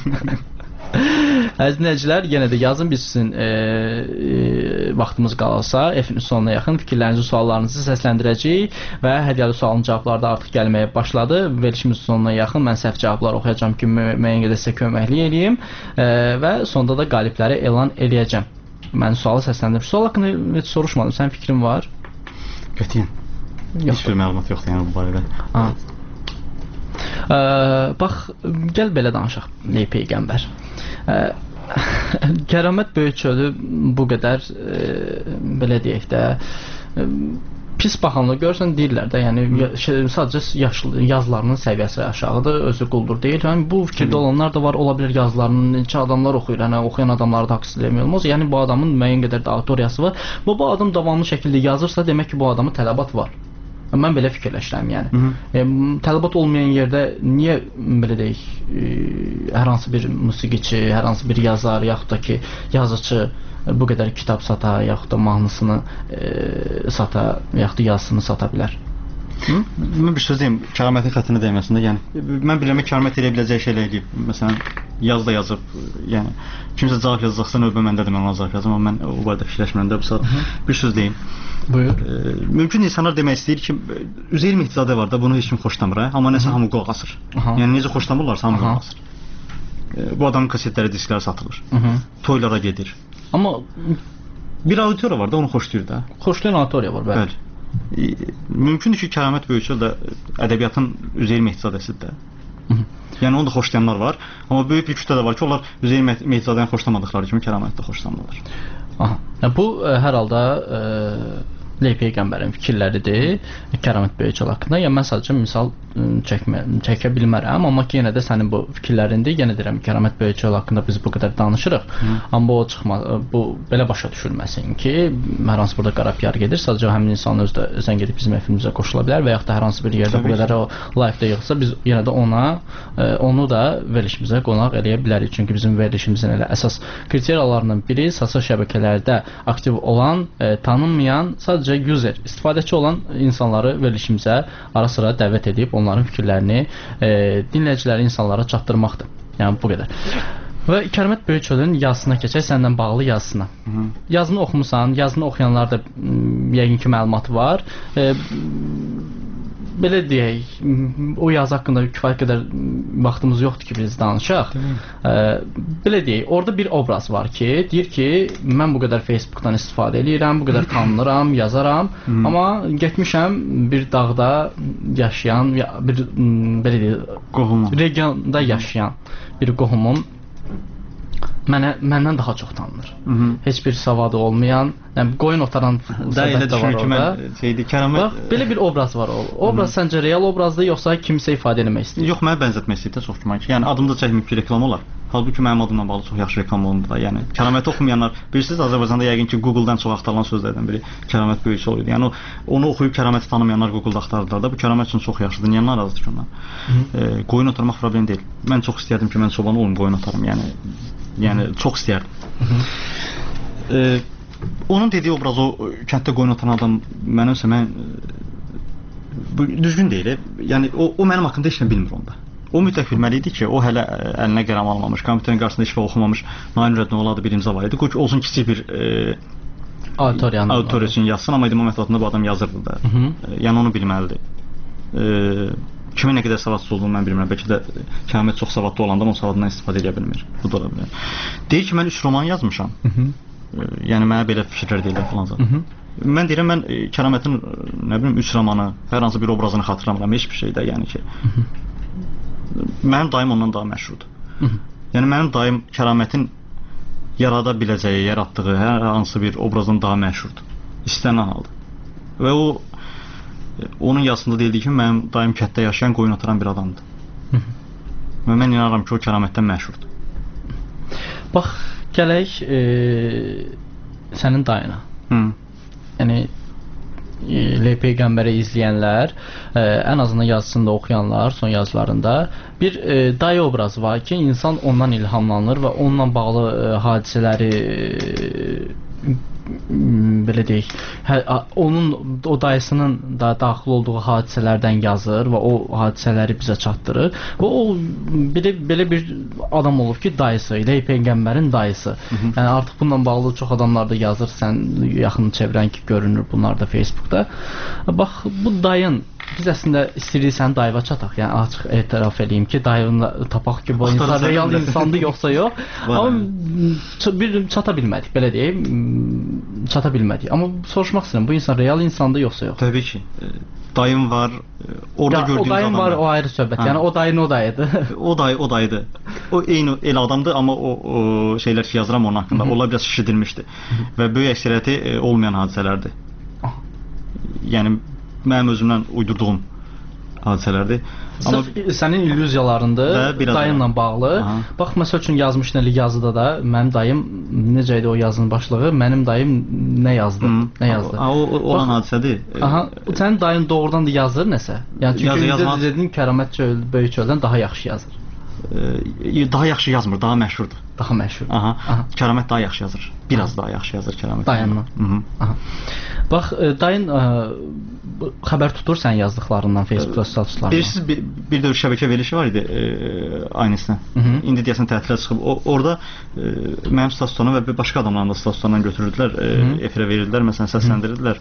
Əziz dinləyicilər, yenə də yazın, biz sizin e, e, vaxtımız qalsa F-in sonuna yaxın fikirlərinizi, suallarınızı səsləndirəcəyik və hədiyyəli sualın cavabları da artıq gəlməyə başladı. Verilişimizin sonuna yaxın mən səhv cavablar oxuyacağım ki, müəyyən qədər sizə köməklik eləyim e, və sonda da qalibləri elan eləyəcəm. Mən sualı səsləndirdim. Sual haqqında heç soruşmadım. Sənin fikrin var? Qətiyyən. Heç bir məlumat yoxdur yəni bu barədə. Ha. Ə, bax, gəl belə danışaq. Ley Peyğəmbər. Ə, Kəramət Böyükçölü bu qədər ə, belə deyək də ə, pis baxanlar görürsən deyirlər də, yəni şey, sadəcə yaşlı yazılarının səviyyəsi aşağıdır, özü quldur deyil. Yəni bu fikirdə olanlar da var, ola bilər yazılarını neçə adamlar oxuyur, yəni oxuyan adamları da haqsız eləmək olmaz. Yəni bu adamın müəyyən qədər də auditoriyası var. Bu, bu adam davamlı şəkildə yazırsa, demək ki, bu adamın tələbat var. Mən belə fikirləşirəm, yəni. E, tələbat olmayan yerdə niyə belə deyək, e, hər hansı bir musiqiçi, hər hansı bir yazar, yaxud da ki, yazıcı bu qədər kitab sata, yaxud da mahnısını e, sata, yaxud da yazısını sata bilər. Hı? Mən bir söz deyim, kəramətin xəttinə dəyməsində, yəni mən bilirəm ki, kəramət eləyə biləcək şeylər eləyib. Məsələn, yaz da yazıb, yəni kimsə cavab yazacaqsa növbə məndədir, mən ona cavab yazım, amma mən o barədə fikirləşməndə bu saat bir söz deyim. Buyur. E, mümkün insanlar demək istəyir ki, Üzeyir Mehdizadə var da, bunu heç kim xoşlamır, amma nəsə hamı qulaq asır. Aha. Yəni necə xoşlamırlarsa hamı qulaq asır. E, bu adamın kasetləri, diskləri satılır. Aha. Toylara gedir. Amma bir auditoriya var da, onu xoşlayır da. Xoşlayan auditoriya var, bəli. Bəli. E, mümkündür ki, Kəramət Böyükçöl də ədəbiyyatın Üzeyir Mehdizadəsidir də. Yəni onu da xoşlayanlar var. Amma böyük bir kütlə də var ki, onlar Üzeyir Mehdizadəni xoşlamadıqları kimi Kəraməti də xoşlamırlar. Aha. Yəni, bu ə, hər halda ə, Ley Peyğəmbərin fikirləridir Kəramət Böyükçöl haqqında. Yəni mən sadəcə misal çəkmə, çəkə bilmərəm, amma ki yenə də sənin bu fikirlərindir. Yenə deyirəm, Kəramət Böyükçöl haqqında biz bu qədər danışırıq. Hı. Amma o çıxma, bu belə başa düşülməsin ki, hər hansı burada qara piyar gedir. Sadəcə həmin insan özü də sən gedib bizim efimizə qoşula bilər və yaxud da hər hansı bir yerdə Tabii bu qədər o live-də yığsa, biz yenə də ona ə, onu da verilişimizə qonaq eləyə bilərik. Çünki bizim verilişimizin elə əsas kriteriyalarından biri sosial şəbəkələrdə aktiv olan, ə, tanınmayan, sadəcə user, istifadəçi olan insanları verilişimizə ara-sıra dəvət edib onların fikirlərini e, dinləyiciləri insanlara çatdırmaqdır. Yəni bu qədər. Və Kəramət Böyükçölün yazısına keçək, səndən bağlı yazısına. Hı -hı. Yazını oxumusan, yazını oxuyanlar da yəqin ki məlumatı var. E, belə deyək, o yazı haqqında kifayət qədər vaxtımız yoxdur ki, biz danışaq. E, belə deyək, orada bir obraz var ki, deyir ki, mən bu qədər Facebookdan istifadə edirəm, bu qədər tanınıram, yazaram, hmm. amma getmişəm bir dağda yaşayan, bir belə deyək, qohumum, regionda yaşayan bir qohumum mənə məndən daha çox tanınır. Hı -hı. Heç bir savadı olmayan, yəni qoyun otaran söhbət də var orada. Şeydi, Kəramət... Bax, belə bir obraz var o. Obraz Hı -hı. səncə real obrazdır, yoxsa kimsə ifadə etmək istəyir? Yox, mənə bənzətmək istəyir də çox güman ki. Yəni adımda çəkməyib ki, reklam olar. Halbuki mənim adımla bağlı çox yaxşı reklam olundu da. Yəni Kəraməti oxumayanlar, bilirsiniz, Azərbaycanda yəqin ki, Google-dan çox axtarılan sözlərdən biri Kəramət Böyükçöl idi. Yəni o, onu oxuyub Kəraməti tanımayanlar Google-da axtardılar da. Bu Kəramət üçün çox yaxşıdır. Niyə narazıdır ki ondan? E, qoyun otarmaq problem deyil. Mən çox istərdim ki, mən çoban olum, qoyun otarım. Yəni Yəni çox istəyərdim. E, onun dediyi obraz o kənddə qoyun otan adam mənimsə mən bu düzgün deyil. Yəni o, o mənim haqqımda heç nə bilmir onda. O mütləq bilməli idi ki, o hələ əlinə qələm almamış, kompüterin qarşısında heç vaxt oxumamış, Nail Nurəddinoğlu adlı bir imza var idi. Qoy ki, olsun kiçik bir e, auditoriyanın auditoriya üçün yazsın, amma idman mətbuatında bu adam yazırdı da. Hı -hı. E, yəni onu bilməlidir. E, kimin nə qədər savadsız olduğunu mən bilmirəm. Bəlkə də Kəmət çox savadlı olanda o savadından istifadə edə bilmir. Bu da ola bilər. Deyir ki, mən üç roman yazmışam. Hı -hı. E, yəni mənə belə fikirlər deyirlər falan zat. Mən deyirəm, mən e, Kəramətin nə bilim üç romanı, hər hansı bir obrazını xatırlamıram, heç bir şeydə, yəni ki. Hı -hı. Mənim dayım ondan daha məşhurdur. Hı -hı. Yəni mənim dayım Kəramətin yarada biləcəyi, yaratdığı hər hansı bir obrazın daha məşhurdur. İstənilən halda. Və o onun yazısında deyildi ki, mənim dayım kənddə yaşayan, qoyun otaran bir adamdır. Hı -hı. Və mən inanıram ki, o Kəramətdən məşhurdur. Bax, gələk e, sənin dayına. Hı. Yəni L Peyğəmbəri izləyənlər, ə, ən azından yazısında oxuyanlar, son yazılarında bir ə, dayı obrazı var ki, insan ondan ilhamlanır və onunla bağlı ə, hadisələri ə, belə deyək, hə, onun o dayısının da daxil olduğu hadisələrdən yazır və o hadisələri bizə çatdırır. Və o belə belə bir adam olub ki, dayısı, L Peyğəmbərin dayısı. Hı -hı. Yəni artıq bununla bağlı çox adamlar da yazır, sən yaxın çevrən ki, görünür bunlar da Facebookda. Bax, bu dayın biz əslində istəyirik sən dayıva çataq. Yəni açıq etiraf edeyim ki, dayını tapaq ki, bu insan real insandır yoxsa yox. Amma bir çata bilmədik, belə deyim. Çata bilmədik. Amma soruşmaq istəyirəm, bu insan real insandır yoxsa yox? Təbii ki. Dayım var. Orada ya, gördüyümüz adam. O dayım var, var, o ayrı söhbət. Yəni o dayın o dayıdır. o dayı, o dayıdır. O eyni el adamdır, amma o, o şeylər ki yazıram onun haqqında. Onlar biraz şişirdilmişdi. Və böyük əksəriyyəti olmayan hadisələrdir. Yəni mənim özümdən uydurduğum hadisələrdir. Amma sənin illüziyalarında dayınla bağlı. Aha. Bax, məsəl üçün yazmışdın elə yazıda da, mənim dayım necə idi o yazının başlığı? Mənim dayım nə yazdı? Hı. Nə yazdı? Ha, o, o olan bax, hadisədir. Aha, sənin dayın doğrudan da yazır nəsə? Yəni çünki yazı, dedin Kəramət çöl, böyük çöldən daha yaxşı yazır. Ee, daha yaxşı yazmır, daha məşhurdur. Daha məşhur. Aha. Aha. Kəramət daha yaxşı yazır. Biraz aha. daha yaxşı yazır Kəramət. Dayından. Aha. Bax, dayın ə, xəbər tutur sən yazdıqlarından Facebook statuslarından. Bilirsiniz, bir, bir dövr şəbəkə verilişi var idi e, aynısına. İndi deyəsən tətilə çıxıb. O, orada e, mənim statuslarımı və başqa adamların da statuslarından götürürdülər, e, efirə verirdilər, məsələn səsləndirirdilər.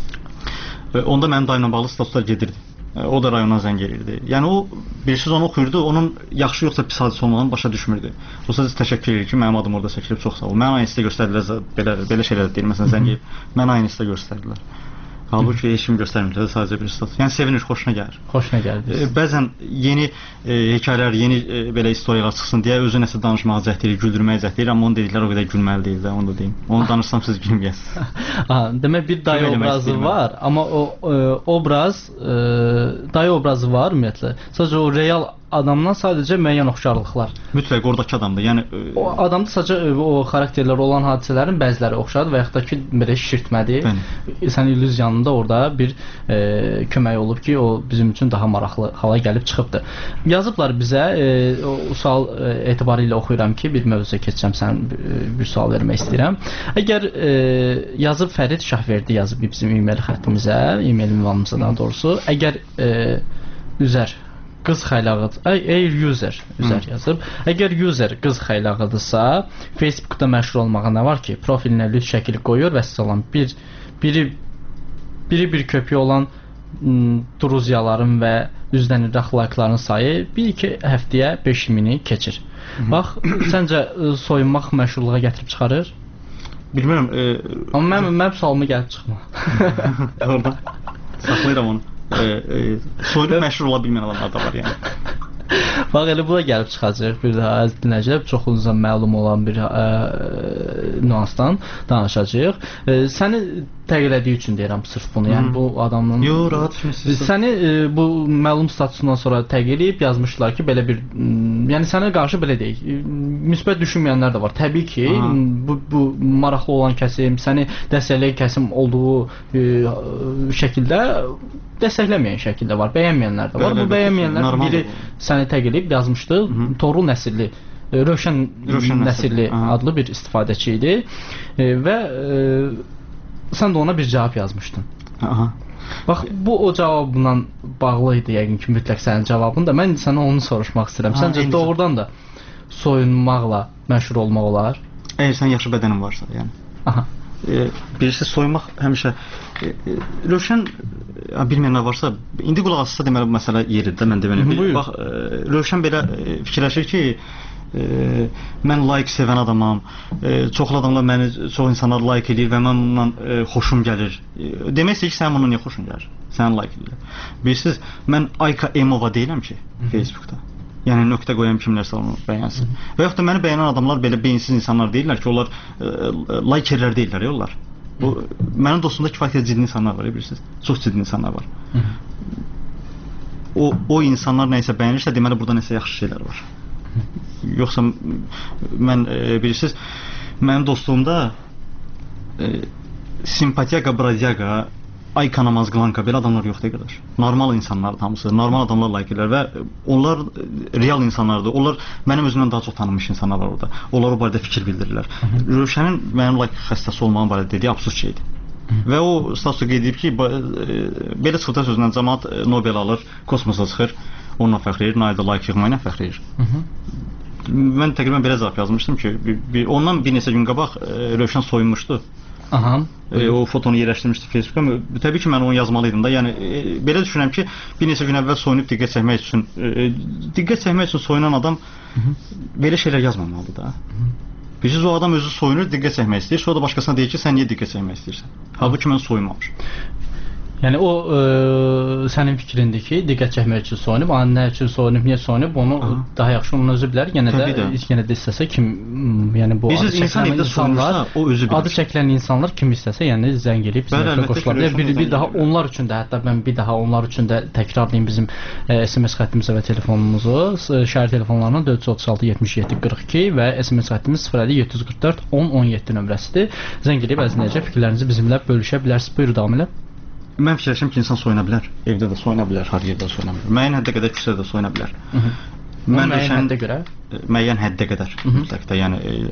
Və onda mənim dayımla bağlı statuslar gedirdi. O da rayondan zəng edirdi. Yəni o birisiz onu oxuyurdu, onun yaxşı yoxsa pis hadisə olmağını başa düşmürdü. O sadəcə təşəkkür edir ki, mənim adım orada çəkilib, çox sağ ol. Mən aynı istə göstərdilər, belə belə şeylər deyir. Məsələn zəng edib, mən aynı istə göstərdilər. Halbuki heç kim göstərmirdi, sadəcə bir status. Yəni sevinir, xoşuna gəlir. Xoşuna gəlir. E, bəzən yeni e, hekayələr, yeni e, belə istoriyalar çıxsın deyə özü nəsə danışmağa cəhd edir, güldürməyə cəhd edir, amma onun dedikləri o qədər gülməli deyil də, onu da deyim. Onu danışsam siz gülməyəsiniz. Aha, demək bir dayı obrazı var, amma o e, obraz, e, dayı obrazı var ümumiyyətlə. Sadəcə o real adamdan sadəcə müəyyən oxşarlıqlar. Mütləq oradakı adamdır. Yəni e, o adamda sadəcə o xarakterlər olan hadisələrin bəziləri oxşardır və yaxud da ki belə şişirtmədir. Sən illüziyanında orada bir e, kömək olub ki, o bizim üçün daha maraqlı hala gəlib çıxıbdı. Yazıblar bizə, e, o sual e, etibarilə oxuyuram ki, bir mövzuya keçəcəm, sən e, bir sual vermək istəyirəm. Əgər e, yazıb Fərid Şahverdi yazıb bizim e-mail xəttimizə, e-mail ünvanımıza daha doğrusu, əgər e, üzər qız xəylağıdır. Ey user, user yazıb. Əgər user qız xəylağıdırsa, Facebookda məşhur olmağa nə var ki? Profilinə lüt şəkil qoyur və salam. Bir biri biri bir köpüyü olan druziyaların və yüzdən iraq like'ların sayı bir iki həftəyə beş mini keçir. Hı -hı. Bax, səncə soyunmaq məşhurluğa gətirib çıxarır? Bilmirəm. E... Amma mən mənim sualıma gəlib çıxma. Orada saxlayıram onu. E, e, soyunub məşhur ola bilməyən adamlar da var yəni. Bax elə bu da gəlib çıxacaq bir daha əziz dinləyicilər, çoxunuzdan məlum olan bir ə, nüansdan danışacağıq. Ə, səni təqdir elədiyi üçün deyirəm sırf bunu. Yəni bu adamın Yo, rahat kimsiniz? Səni ə, bu məlum statusundan sonra təqdir eləyib yazmışlar ki, belə bir yəni sənə qarşı belə deyək, müsbət düşünməyənlər də var. Təbii ki, aha, bu bu maraqlı olan kəsim, səni dəstəkləyən kəsim olduğu ə, şəkildə dəstəkləməyən şəkildə var, bəyənməyənlər də var. Bəli, bu bəyənməyənlər biri səni təqdir edib yazmışdı. Hı-hı. Toğrul nəsilli, Rövşən, Rövşən nəsilli, nəsilli adlı bir istifadəçi idi. E, və e, sən də ona bir cavab yazmışdın. Aha. Bax, bu o cavabla bağlı idi yəqin ki, mütləq sənin cavabın da. Mən sənə onu soruşmaq istəyirəm. Ha, Səncə doğrudan da soyunmaqla məşhur olmaq olar? Əgər sən yaxşı bədənin varsa, yəni. Aha. E, birisi soyunmaq həmişə e, e, Rövşən e, bilməyən nə varsa, indi qulaq assa deməli bu məsələ yeridir, mən deməli. Bax, e, Rövşən belə e, fikirləşir ki, e, mən layiq sevən adamam. E, çoxlu adamlar məni, çox insanlar layiq edir və mən bundan e, xoşum gəlir. E, demək istəyir ki, sənin bundan niyə xoşun gəlir? Sən layiq edirlər. Bilirsiniz, mən Ayka Emova deyiləm ki, Facebookda. Yəni nöqtə qoyan kimlərsə onu bəyənsin. Hı -hı. Və yaxud da məni bəyənən adamlar belə beyinsiz insanlar deyirlər ki, onlar e, laykerlər deyirlər, onlar. Bu Hı -hı. Mənim dostumda kifayət ciddi insanlar var, bilirsiniz. Çox ciddi insanlar var. Hı -hı. O o insanlar nəyisə bəyənirsə, deməli burada nəsə yaxşı şeylər var. Hı -hı. Yoxsa mən e, bilirsiniz, mənim dostluğumda e, simpatiyaga, bradyaga, Ayka Namazqılanka belə adamlar yoxdur qədər. Normal insanlar hamısı, normal adamlar layıqlar və onlar real insanlardır. Onlar mənim özümdən daha çox tanınmış insanlar var orada. Onlar o barədə fikir bildirirlər. Rövşənin mənim layıq xəstəsi olmağım barədə dediyi absurd şeydir. Və o statusda qeyd edib ki, belə çıxıda sözündən cəmaət Nobel alır, kosmosa çıxır, onunla fəxr edir, Naildə layıq yığmayla fəxr edir. Mən təqribən belə cavab yazmışdım ki, bir, ondan bir neçə gün qabaq Rövşən soyunmuşdu. Aha. E, o fotonu yerləşdirmişdi Facebook'a. Təbii ki, mən onu yazmalıydım da. Yəni e, belə düşünürəm ki, bir neçə gün əvvəl soyunub diqqət çəkmək üçün, e, diqqət çəkmək üçün soyunan adam Hı -hı. belə şeylər yazmamalıdır da. Bilirsiniz, o adam özü soyunur, diqqət çəkmək istəyir. Sonra da başqasına deyir ki, sən niyə diqqət çəkmək istəyirsən? Halbuki mən soyunmamışam. Yəni o e, sənin fikrindir ki, diqqət çəkmək üçün soyunub, amma nə üçün soyunub, niyə soyunub, onu Aha. daha yaxşı onun özü bilər. Yenə də, də. yenə də istəsə kim, yəni bu Biz adı insan çəkilən insanlar, o özü bilir. Adı çəkilən insanlar kim istəsə, yəni zəng edib bizə qoşula bilər. Bir, bir daha onlar üçün də, hətta mən bir daha onlar üçün də təkrarlayım bizim e, S M S xəttimizə və telefonumuzu. Şəhər telefonlarından dörd yüz otuz altı yetmiş yeddi qırx iki və S M S xəttimiz sıfır yeddi yeddi yüz qırx dörd on on yeddi nömrəsidir. Zəng edib əzinəcə fikirlərinizi bizimlə bölüşə bilərsiniz. Buyur davam elə. Mən fikirləşirəm ki, insan soyuna bilər. Evdə də soyuna bilər, hər yerdə soyuna bilər. Müəyyən həddə qədər küçədə də soyuna bilər. Hı -hı. Mən müəyyən həddə görə? Müəyyən həddə qədər. Mütləq də, yəni e,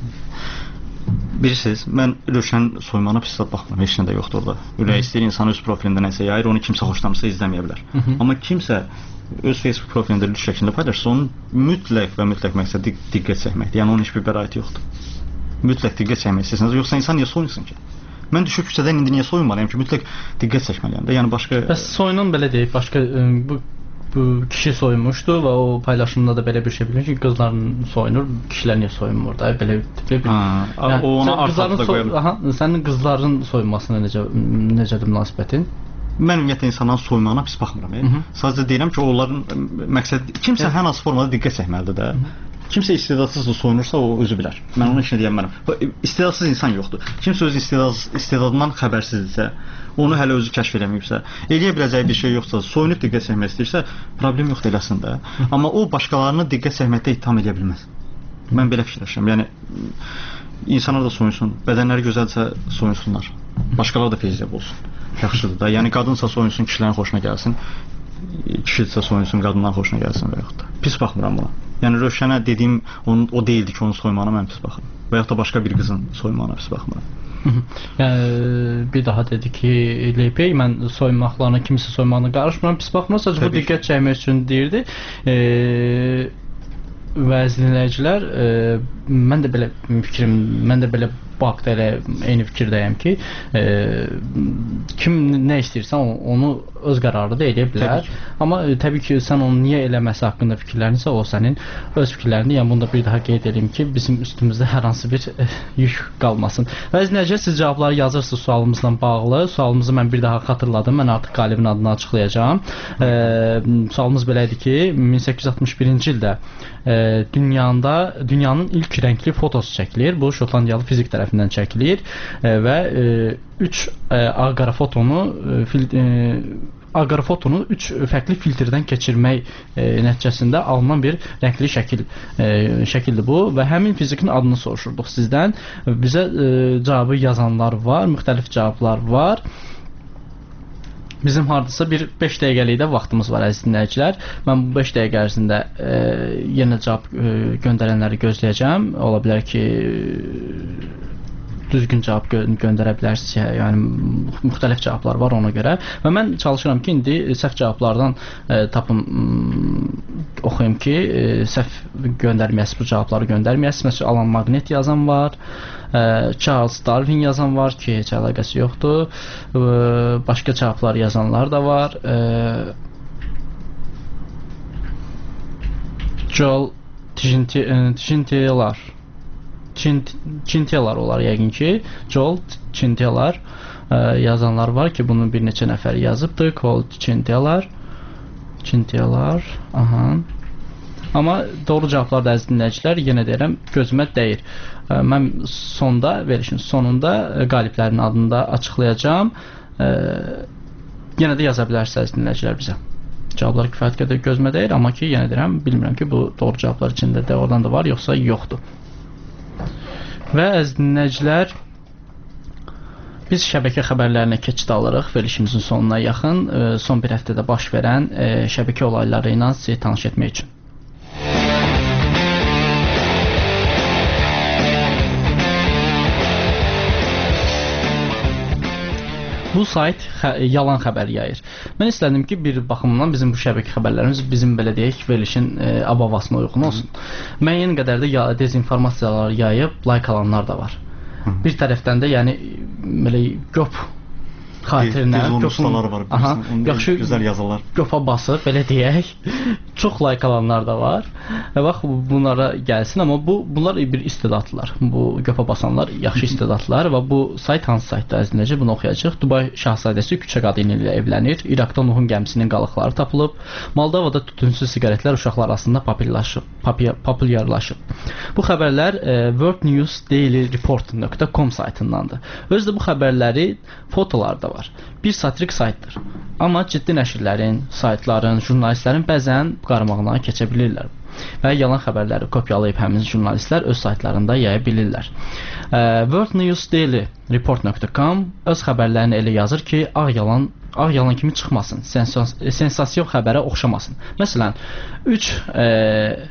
bilirsiniz, mən Rövşən soymağına pis baxmıram. Heç nə də yoxdur orada. Ürək istəyir, insan öz profilində nəsə yayır, onu kimsə xoşlamırsa izləməyə bilər. Hı -hı. Amma kimsə öz Facebook profilində lüt şəklində paylaşsa, onun mütləq və mütləq məqsədi diqqət çəkməkdir. Yəni onun heç bir bəraəti yoxdur. Mütləq diqqət çəkmək istəyirsiniz, yoxsa insan niyə soyunsun ki? Mən düşüb küçədən indi niyə soyunmalıyam ki, mütləq diqqət çəkməliyəm də. Yəni başqa Bəs soyunun belə deyək, başqa bu bu kişi soyunmuşdu və o paylaşımda da belə bir şey bilir ki, qızların soyunur, kişilər niyə soyunmur da, belə belə bir. Ha, yəni, o ona artıq da qoyulur. Aha, sənin qızların soyunmasına necə necədir münasibətin? Mən ümumiyyətlə insanların soyunmağına pis baxmıram. E. Sadəcə deyirəm ki, onların məqsəd kimsə hər hansı formada diqqət çəkməlidir də. Hı -hı. Kimsə istedadsız soyunursa o özü bilər. Mən onun işini deyə bilmərəm. İstedadsız insan yoxdur. Kimsə öz istedad, istedadından xəbərsizdirsə, onu hələ özü kəşf eləməyibsə, eləyə biləcəyi bir şey yoxsa, soyunub diqqət çəkmək istəyirsə, problem yoxdur eləsin də. Amma o başqalarını diqqət çəkməkdə ittiham edə bilməz. Mən belə fikirləşirəm. Yəni insanlar da soyunsun, bədənləri gözəlsə soyunsunlar. Başqaları da feyziyab olsun. Yaxşıdır da. Yəni qadınsa soyunsun, kişilərin xoşuna gəlsin. Kişidirsə soyunsun, qadınların xoşuna gəlsin və yaxud da. Pis baxmıram buna. Yəni Rövşənə dediyim onun, o deyildi ki, onun soymağına mən pis baxıram. Və yaxud da başqa bir qızın soymağına pis baxmıram. Yəni bir daha dedi ki, Leypey, mən soymaqlarına, kimisi soymağına qarışmıram, pis baxmıram. Sadəcə bu diqqət çəkmək üçün deyirdi. Eee və dinləyicilər, e, mən də belə fikrim, mən də belə baxdı elə eyni fikirdəyəm ki, e, kim nə istəyirsə onu öz qərarı da edə bilər. Təbii Amma e, təbii ki, sən onu niyə eləməsi haqqında fikirlərinsə o sənin öz fikirlərini, yəni bunu da bir daha qeyd edeyim ki, bizim üstümüzdə hər hansı bir e, yük qalmasın. Və dinləyicilər, siz cavabları yazırsınız sualımızla bağlı. Sualımızı mən bir daha xatırladım. Mən artıq qalibin adını açıqlayacağam. E, sualımız belə idi ki, min səkkiz yüz altmış birinci ildə e, dünyada dünyanın ilk rəngli fotosu çəkilir. Bu Şotlandiyalı fizik tərəfindən çəkilir e, və üç e, ağ-qara fotonu e, fil, e, ağ-qara fotonu üç fərqli filtrdən keçirmək e, nəticəsində alınan bir rəngli şəkil e, şəkildir bu və həmin fizikin adını soruşurduq sizdən. Bizə e, cavabı yazanlar var, müxtəlif cavablar var. Bizim hardasa bir beş dəqiqəlik də vaxtımız var əziz dinləyicilər. Mən bu beş dəqiqə ərzində e, yenə cavab e, göndərənləri gözləyəcəm. Ola bilər ki, düzgün cavab gö göndərə bilərsinizsə, yəni müxtəlif cavablar var ona görə. Və mən çalışıram ki, indi səhv cavablardan e, tapım oxuyum ki, e, səhv göndərməyəsiniz, bu cavabları göndərməyəsiniz. Məsələn, Alan Magnet yazan var, e, Charles Darwin yazan var ki, heç əlaqəsi yoxdur. E, başqa cavablar yazanlar da var. E, Joel Chintelar Chintelar olar yəqin ki, Joel Chintelar yazanlar var ki, bunu bir neçə nəfər yazıbdır. Joel Chintelar Chintelar aha. Amma doğru cavablar da əziz dinləyicilər, yenə deyirəm, gözümə dəyir. Mən sonda, verişin sonunda qaliblərin adını da açıqlayacağam. Yenə də yaza bilərsiniz əziz dinləyicilər bizə. Cavablar kifayət qədər gözümə dəyir, amma ki, yenə deyirəm, bilmirəm ki, bu doğru cavablar içində də oradan da var, yoxsa yoxdur. Və əziz dinləyicilər, biz şəbəkə xəbərlərinə keçid alırıq verilişimizin sonuna yaxın, son bir həftədə baş verən şəbəkə olayları ilə sizi tanış etmək üçün. Bu sayt xə yalan xəbər yayır. Mən istədim ki, bir baxımdan bizim bu şəbəkə xəbərlərimiz bizim belə deyək, verilişin e, abavasına uyğun olsun. Müəyyən qədər də ya dezinformasiyalar yayıb like alanlar da var. Hı. Bir tərəfdən də yəni belə göp xatirinə göpünlər var. Aha, yaxşı gözəl yazılar. Göpa basıb belə deyək, çox like alanlar da var. Və bax bunlara gəlsin, amma bu bunlar bir istedadlılar. Bu göpa basanlar yaxşı istedadlılar və bu sayt hansı saytda əzləcə bunu oxuyacağıq. Dubay şahzadəsi küçə qadını ilə evlənir. İraqda Nuhun gəmisinin qalıqları tapılıb. Moldovada tütünsüz siqaretlər uşaqlar arasında populyarlaşıb. populyarlaşıb. Bu xəbərlər e, world news daily report nöqtə com saytındandır. Özdə bu xəbərləri fotolar da var. Bir satirik saytdır. Amma ciddi nəşrlərin, saytların, jurnalistlərin bəzən qarmağına keçə bilirlər. Və yalan xəbərləri kopyalayıb həmin jurnalistlər öz saytlarında yaya bilirlər. E, world news daily report nöqtə com öz xəbərlərini elə yazır ki, ağ yalan ağ yalan kimi çıxmasın, sensas sensasiyon xəbərə oxşamasın. Məsələn, üç e,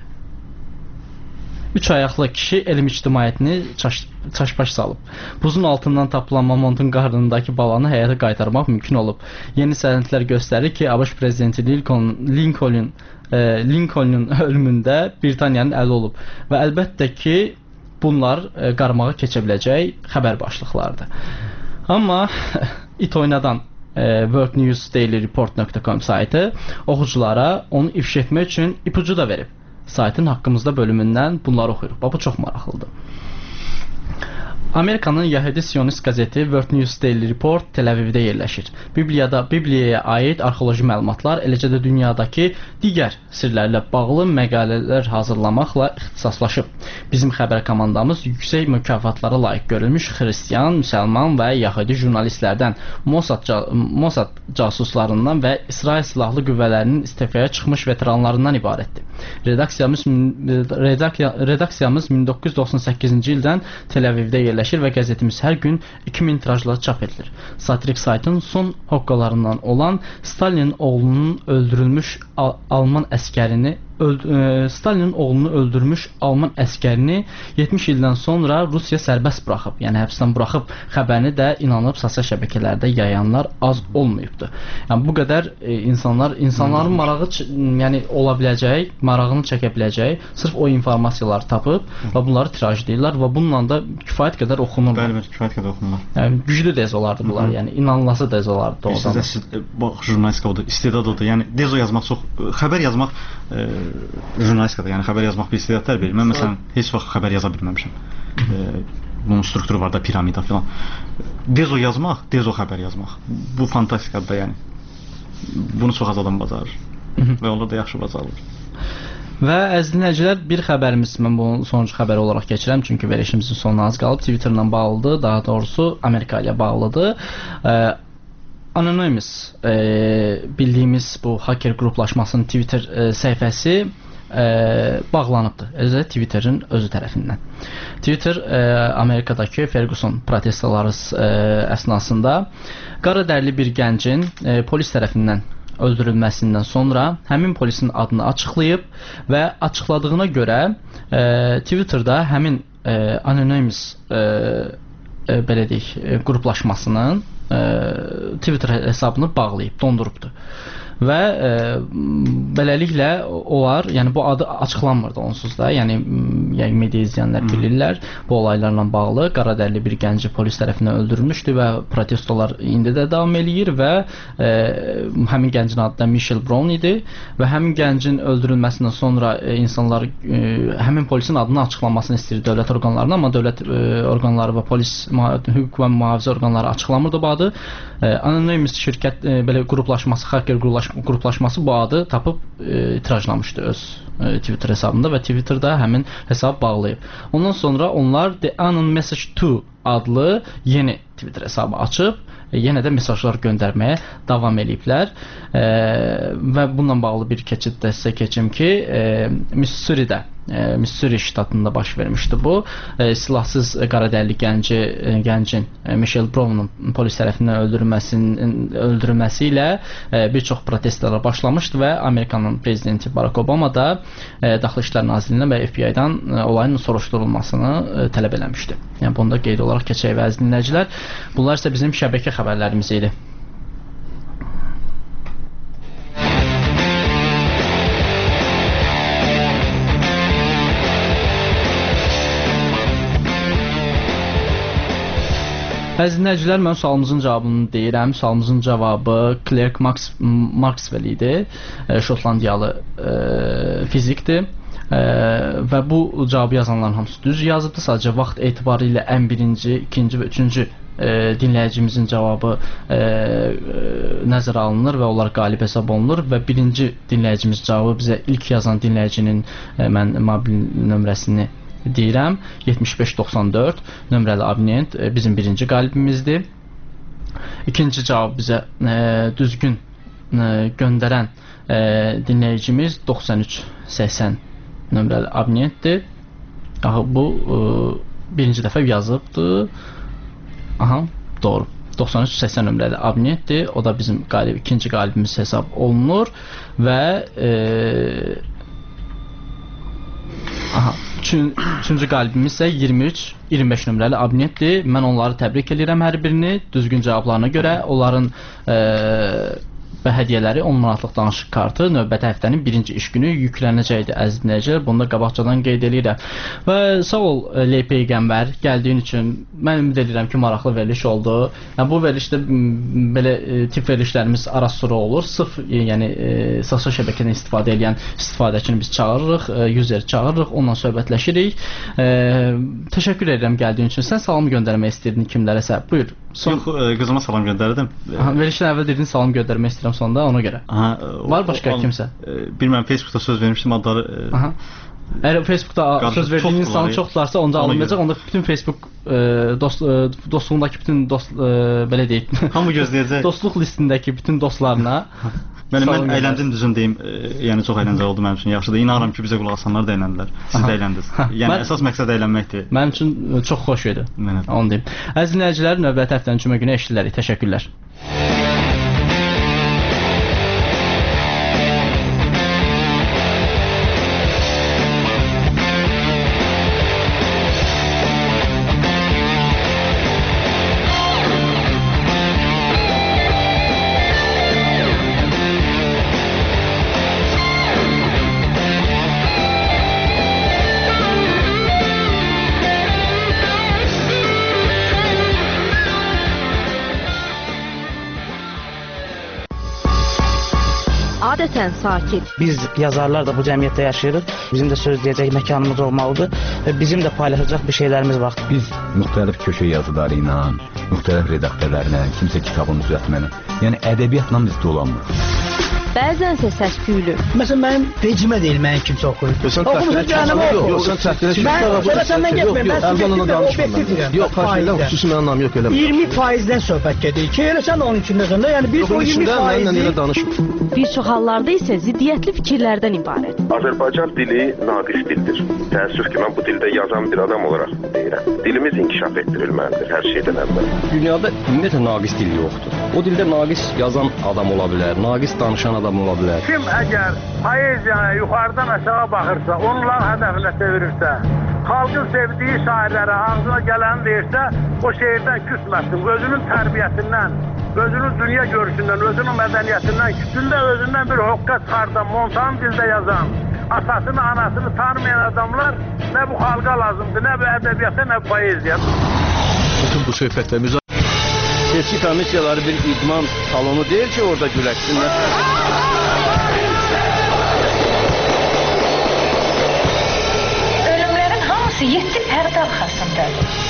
Üç ayaqlı kişi elm ictimaiyyətini çaş, çaşbaş salıb. Buzun altından tapılan mamontun qarnındakı balanı həyata qaytarmaq mümkün olub. Yeni sənədlər göstərir ki, ABŞ prezidenti Lincoln, Lincoln, e, Lincolnun ölümündə Britaniyanın əli olub. Və əlbəttə ki, bunlar e, qarmağa keçə biləcək xəbər başlıqlarıdır. Amma it oynadan e, world news daily report nöqtə com saytı oxuculara onu ifşa etmək üçün ipucu da verib. Saytın haqqımızda bölümündən bunları oxuyuruq. Bu çox maraqlıdır. Amerikanın Yəhudi Siyonist qəzeti World News Daily Report Tel Avivdə yerləşir. Bibliyada Bibliyaya aid arxeoloji məlumatlar, eləcə də dünyadakı digər sirlərlə bağlı məqalələr hazırlamaqla ixtisaslaşıb. Bizim xəbər komandamız yüksək mükafatlara layiq görülmüş xristian, müsəlman və Yəhudi jurnalistlərdən, Mossad, Mossad casuslarından və İsrail silahlı qüvvələrinin istifaya çıxmış veteranlarından ibarətdir. Redaksiyamız, redaksiyamız min doqquz yüz doxsan səkkizinci ildən Tel Avivdə yerləşir və qəzetimiz hər gün iki min tirajla çap edilir. Satirik saytın son hoqqalarından olan Stalinin oğlunun öldürülmüş Al Alman əskərini Öld e, Stalinin oğlunu öldürmüş Alman əskərini yetmiş ildən sonra Rusiya sərbəst buraxıb, yəni həbsdən buraxıb xəbərini də inanıb sosial şəbəkələrdə yayanlar az olmayıbdı. Yəni bu qədər e, insanlar insanların marağı yəni ola biləcəyi, marağını çəkə biləcəyi sırf o informasiyaları tapıb və bunları tirajlayırlar və bununla da kifayət qədər oxunur. Bəli, bəli, kifayət qədər oxunur. Yəni güclü dez olardı bunlar, yəni inanılası dez olardı o zaman. Bax, jurnalistika odur, istedad odur. Yəni dezo yazmaq çox, xəbər yazmaq e, jurnalistikada, yəni xəbər yazmaq bir istedadlar verir. Mən məsələn heç vaxt xəbər yaza bilməmişəm. E, bunun strukturu var da, piramida filan. Dezo yazmaq, dezo xəbər yazmaq. Bu fantastikadır da, yəni. Bunu çox az adam bacarır. Və onlar da yaxşı bacarır. Və əziz dinləyicilər, bir xəbərimiz, mən bunu sonuncu xəbər olaraq keçirəm, çünki verilişimizin sonuna az qalıb. Twitter'la bağlıdır, daha doğrusu Amerika ilə bağlıdır. E, Anonymous e, bildiyimiz bu hacker qruplaşmasının Twitter e, səhifəsi e, bağlanıbdır. Özü Twitter'ın özü tərəfindən. Twitter e, Amerikadakı Ferguson protestoları e, əsnasında qara dərli bir gəncin e, polis tərəfindən öldürülməsindən sonra həmin polisin adını açıqlayıb və açıqladığına görə e, Twitter'da həmin e, Anonymous e, e, belə deyək, e, qruplaşmasının e, Twitter hesabını bağlayıb, dondurubdu. Və e, beləliklə onlar, yəni bu adı açıqlanmırdı onsuz da, yəni, yəni media izləyənlər bilirlər bu olaylarla bağlı. Qaradərili bir gənci polis tərəfindən öldürülmüşdü və protestolar indi də davam eləyir və e, həmin gəncin adı da Michelle Brown idi və həmin gəncin öldürülməsindən sonra e, insanlar e, həmin polisin adını açıqlanmasını istəyir dövlət orqanlarına, amma dövlət e, orqanları və polis, hüquq və mühafizə orqanları açıqlamırdı bu adı. E, Anonymous şirkət e, belə qruplaşması, hacker qruplaşması bu adı tapıb e, tirajlamışdı öz e, Twitter hesabında və Twitterda həmin hesab bağlayıb. Ondan sonra onlar The Anon Message iki adlı yeni Twitter hesabı açıb e, yenə də mesajlar göndərməyə davam eləyiblər. E, və bununla bağlı bir keçid də sizə keçim ki, e, Missouridə E, Missouri ştatında baş vermişdi bu. E, silahsız qaradərili gənci, e, gəncin e, Michelle Brown'un polis tərəfindən öldürülməsinin öldürülməsi ilə e, bir çox protestlər başlamışdı və Amerikanın prezidenti Barack Obama da e, Daxili İşlər Nazirliyindən və F B I-dan e, olayın soruşturulmasını e, tələb eləmişdi. Yəni bunu da qeyd olaraq keçək və əziz dinləyicilər, bunlar isə bizim şəbəkə xəbərlərimiz idi. Əziz dinləyicilər, mən sualımızın cavabını deyirəm. Sualımızın cavabı Clerk Max Maxwell idi. E, Şotlandiyalı e, fizikdir. E, və bu cavabı yazanların hamısı düz yazıbdı. Sadəcə vaxt etibarı ilə ən birinci, ikinci və üçüncü e, dinləyicimizin cavabı e, e, nəzərə alınır və onlar qalib hesab olunur və birinci dinləyicimiz cavabı bizə ilk yazan dinləyicinin e, mən mobil nömrəsini deyirəm, yetmiş beş doxsan dörd nömrəli abonent e, bizim birinci qalibimizdir. İkinci cavab bizə e, düzgün e, göndərən e, dinləyicimiz doxsan üç səksən nömrəli abonentdir. Aha, bu e, birinci dəfə yazıbdır. Aha, doğru. doxsan üç səksən nömrəli abonentdir. O da bizim qalib, ikinci qalibimiz hesab olunur və e, aha, üçüncü qalibimiz isə iyirmi üç iyirmi beş nömrəli abonentdir. Mən onları təbrik edirəm hər birini düzgün cavablarına görə. Onların e, və hədiyyələri on manatlıq danışıq kartı növbəti həftənin birinci iş günü yüklənəcəkdir əziz dinləyicilər. Bunu da qabaqcadan qeyd edirəm. Və sağ ol L Peyğəmbər, gəldiyin üçün mən ümid edirəm ki, maraqlı veriliş oldu. Yəni bu verilişdə belə e, tip verilişlərimiz arasıra olur. Sırf e, yəni e, sosial şəbəkədən istifadə edən istifadəçini biz çağırırıq, e, user çağırırıq, onunla söhbətləşirik. E, təşəkkür edirəm gəldiyin üçün. Sən salam göndərmək istəyirdin kimlərəsə? Buyur. Son... Yox, e, qızıma salam göndərdim. Aha, verilişdən əvvəl dedin salam göndərmək istəyirəm sonda ona görə. Aha, o, var başqa o, kimsə? E, bilməm, Facebookda söz vermişdim adları. E, Aha. Əgər Facebookda söz verdiyin insan çoxdursa, onda alınmayacaq. Onda bütün Facebook e, dost e, dostluğundakı bütün dost e, belə deyək. Hamı gözləyəcək. Dostluq listindəki bütün dostlarına Mənim mən əyləndim düzün deyim, e, yəni çox əyləncəli oldu mənim üçün, yaxşıdır. İnanıram ki, bizə qulaq asanlar da əyləndirlər. Siz də əyləndiniz. Yəni mən, əsas məqsəd əylənməkdir. Mənim üçün çox xoş idi. Onu deyim. Əziz dinləyicilər, növbəti həftənin cümə günü eşidilərik. Təşəkkürlər. Adətən sakit. Biz yazarlar da bu cəmiyyətdə yaşayırıq. Bizim də söz deyəcək məkanımız olmalıdır və bizim də paylaşacaq bir şeylərimiz var. Biz müxtəlif köşə yazıları ilə, müxtəlif redaktörlərlə, kimsə kitabın düzəltməni, yəni ədəbiyyatla biz dolanmırıq. Bəzənsə səs-küylü. Məsələn, mənim vecimə deyil, mənim kimsə oxuyur. Oxumusun canım oxu. Yox, sən çəkdirə Mən sonra səndən getməyim, mən sizə danışmıram. Yox, xahiş xüsusi mənim anlam yox, eləmə. iyirmi faizdən söhbət gedir ki, elə sən onun içində sən də, yəni biz o iyirmi faizi... Bir çox hallarda isə ziddiyyətli fikirlərdən ibarət. Azərbaycan dili naqis dildir. Təəssüf ki, mən bu dildə yazan bir adam olaraq deyirəm. Dilimiz inkişaf etdirilməlidir hər şeydən əvvəl. Dünyada ümumiyyətlə naqis dil yoxdur. O dildə naqis yazan adam ola bilər, naqis danışan adam ola bilər. Kim əgər poeziyaya yuxarıdan aşağı baxırsa, onların hədəfinə çevirirsə, xalqın sevdiyi şairlərə ağzına gələni deyirsə, o şeirdən küsməsin. Özünün tərbiyəsindən, özünün dünya görüşündən, özünün mədəniyyətindən, küçündə özündən bir hoqqa çıxardan, montan dildə yazan, atasını, anasını tanımayan adamlar nə bu xalqa lazımdır, nə bu ədəbiyyata, nə bu poeziya. Bütün bu söhbət və müzakirə Seçki komissiyaları bir idman salonu deyil ki, orada güləşsinlər. Ölümlərin hamısı yeddi pərdə arxasındadır.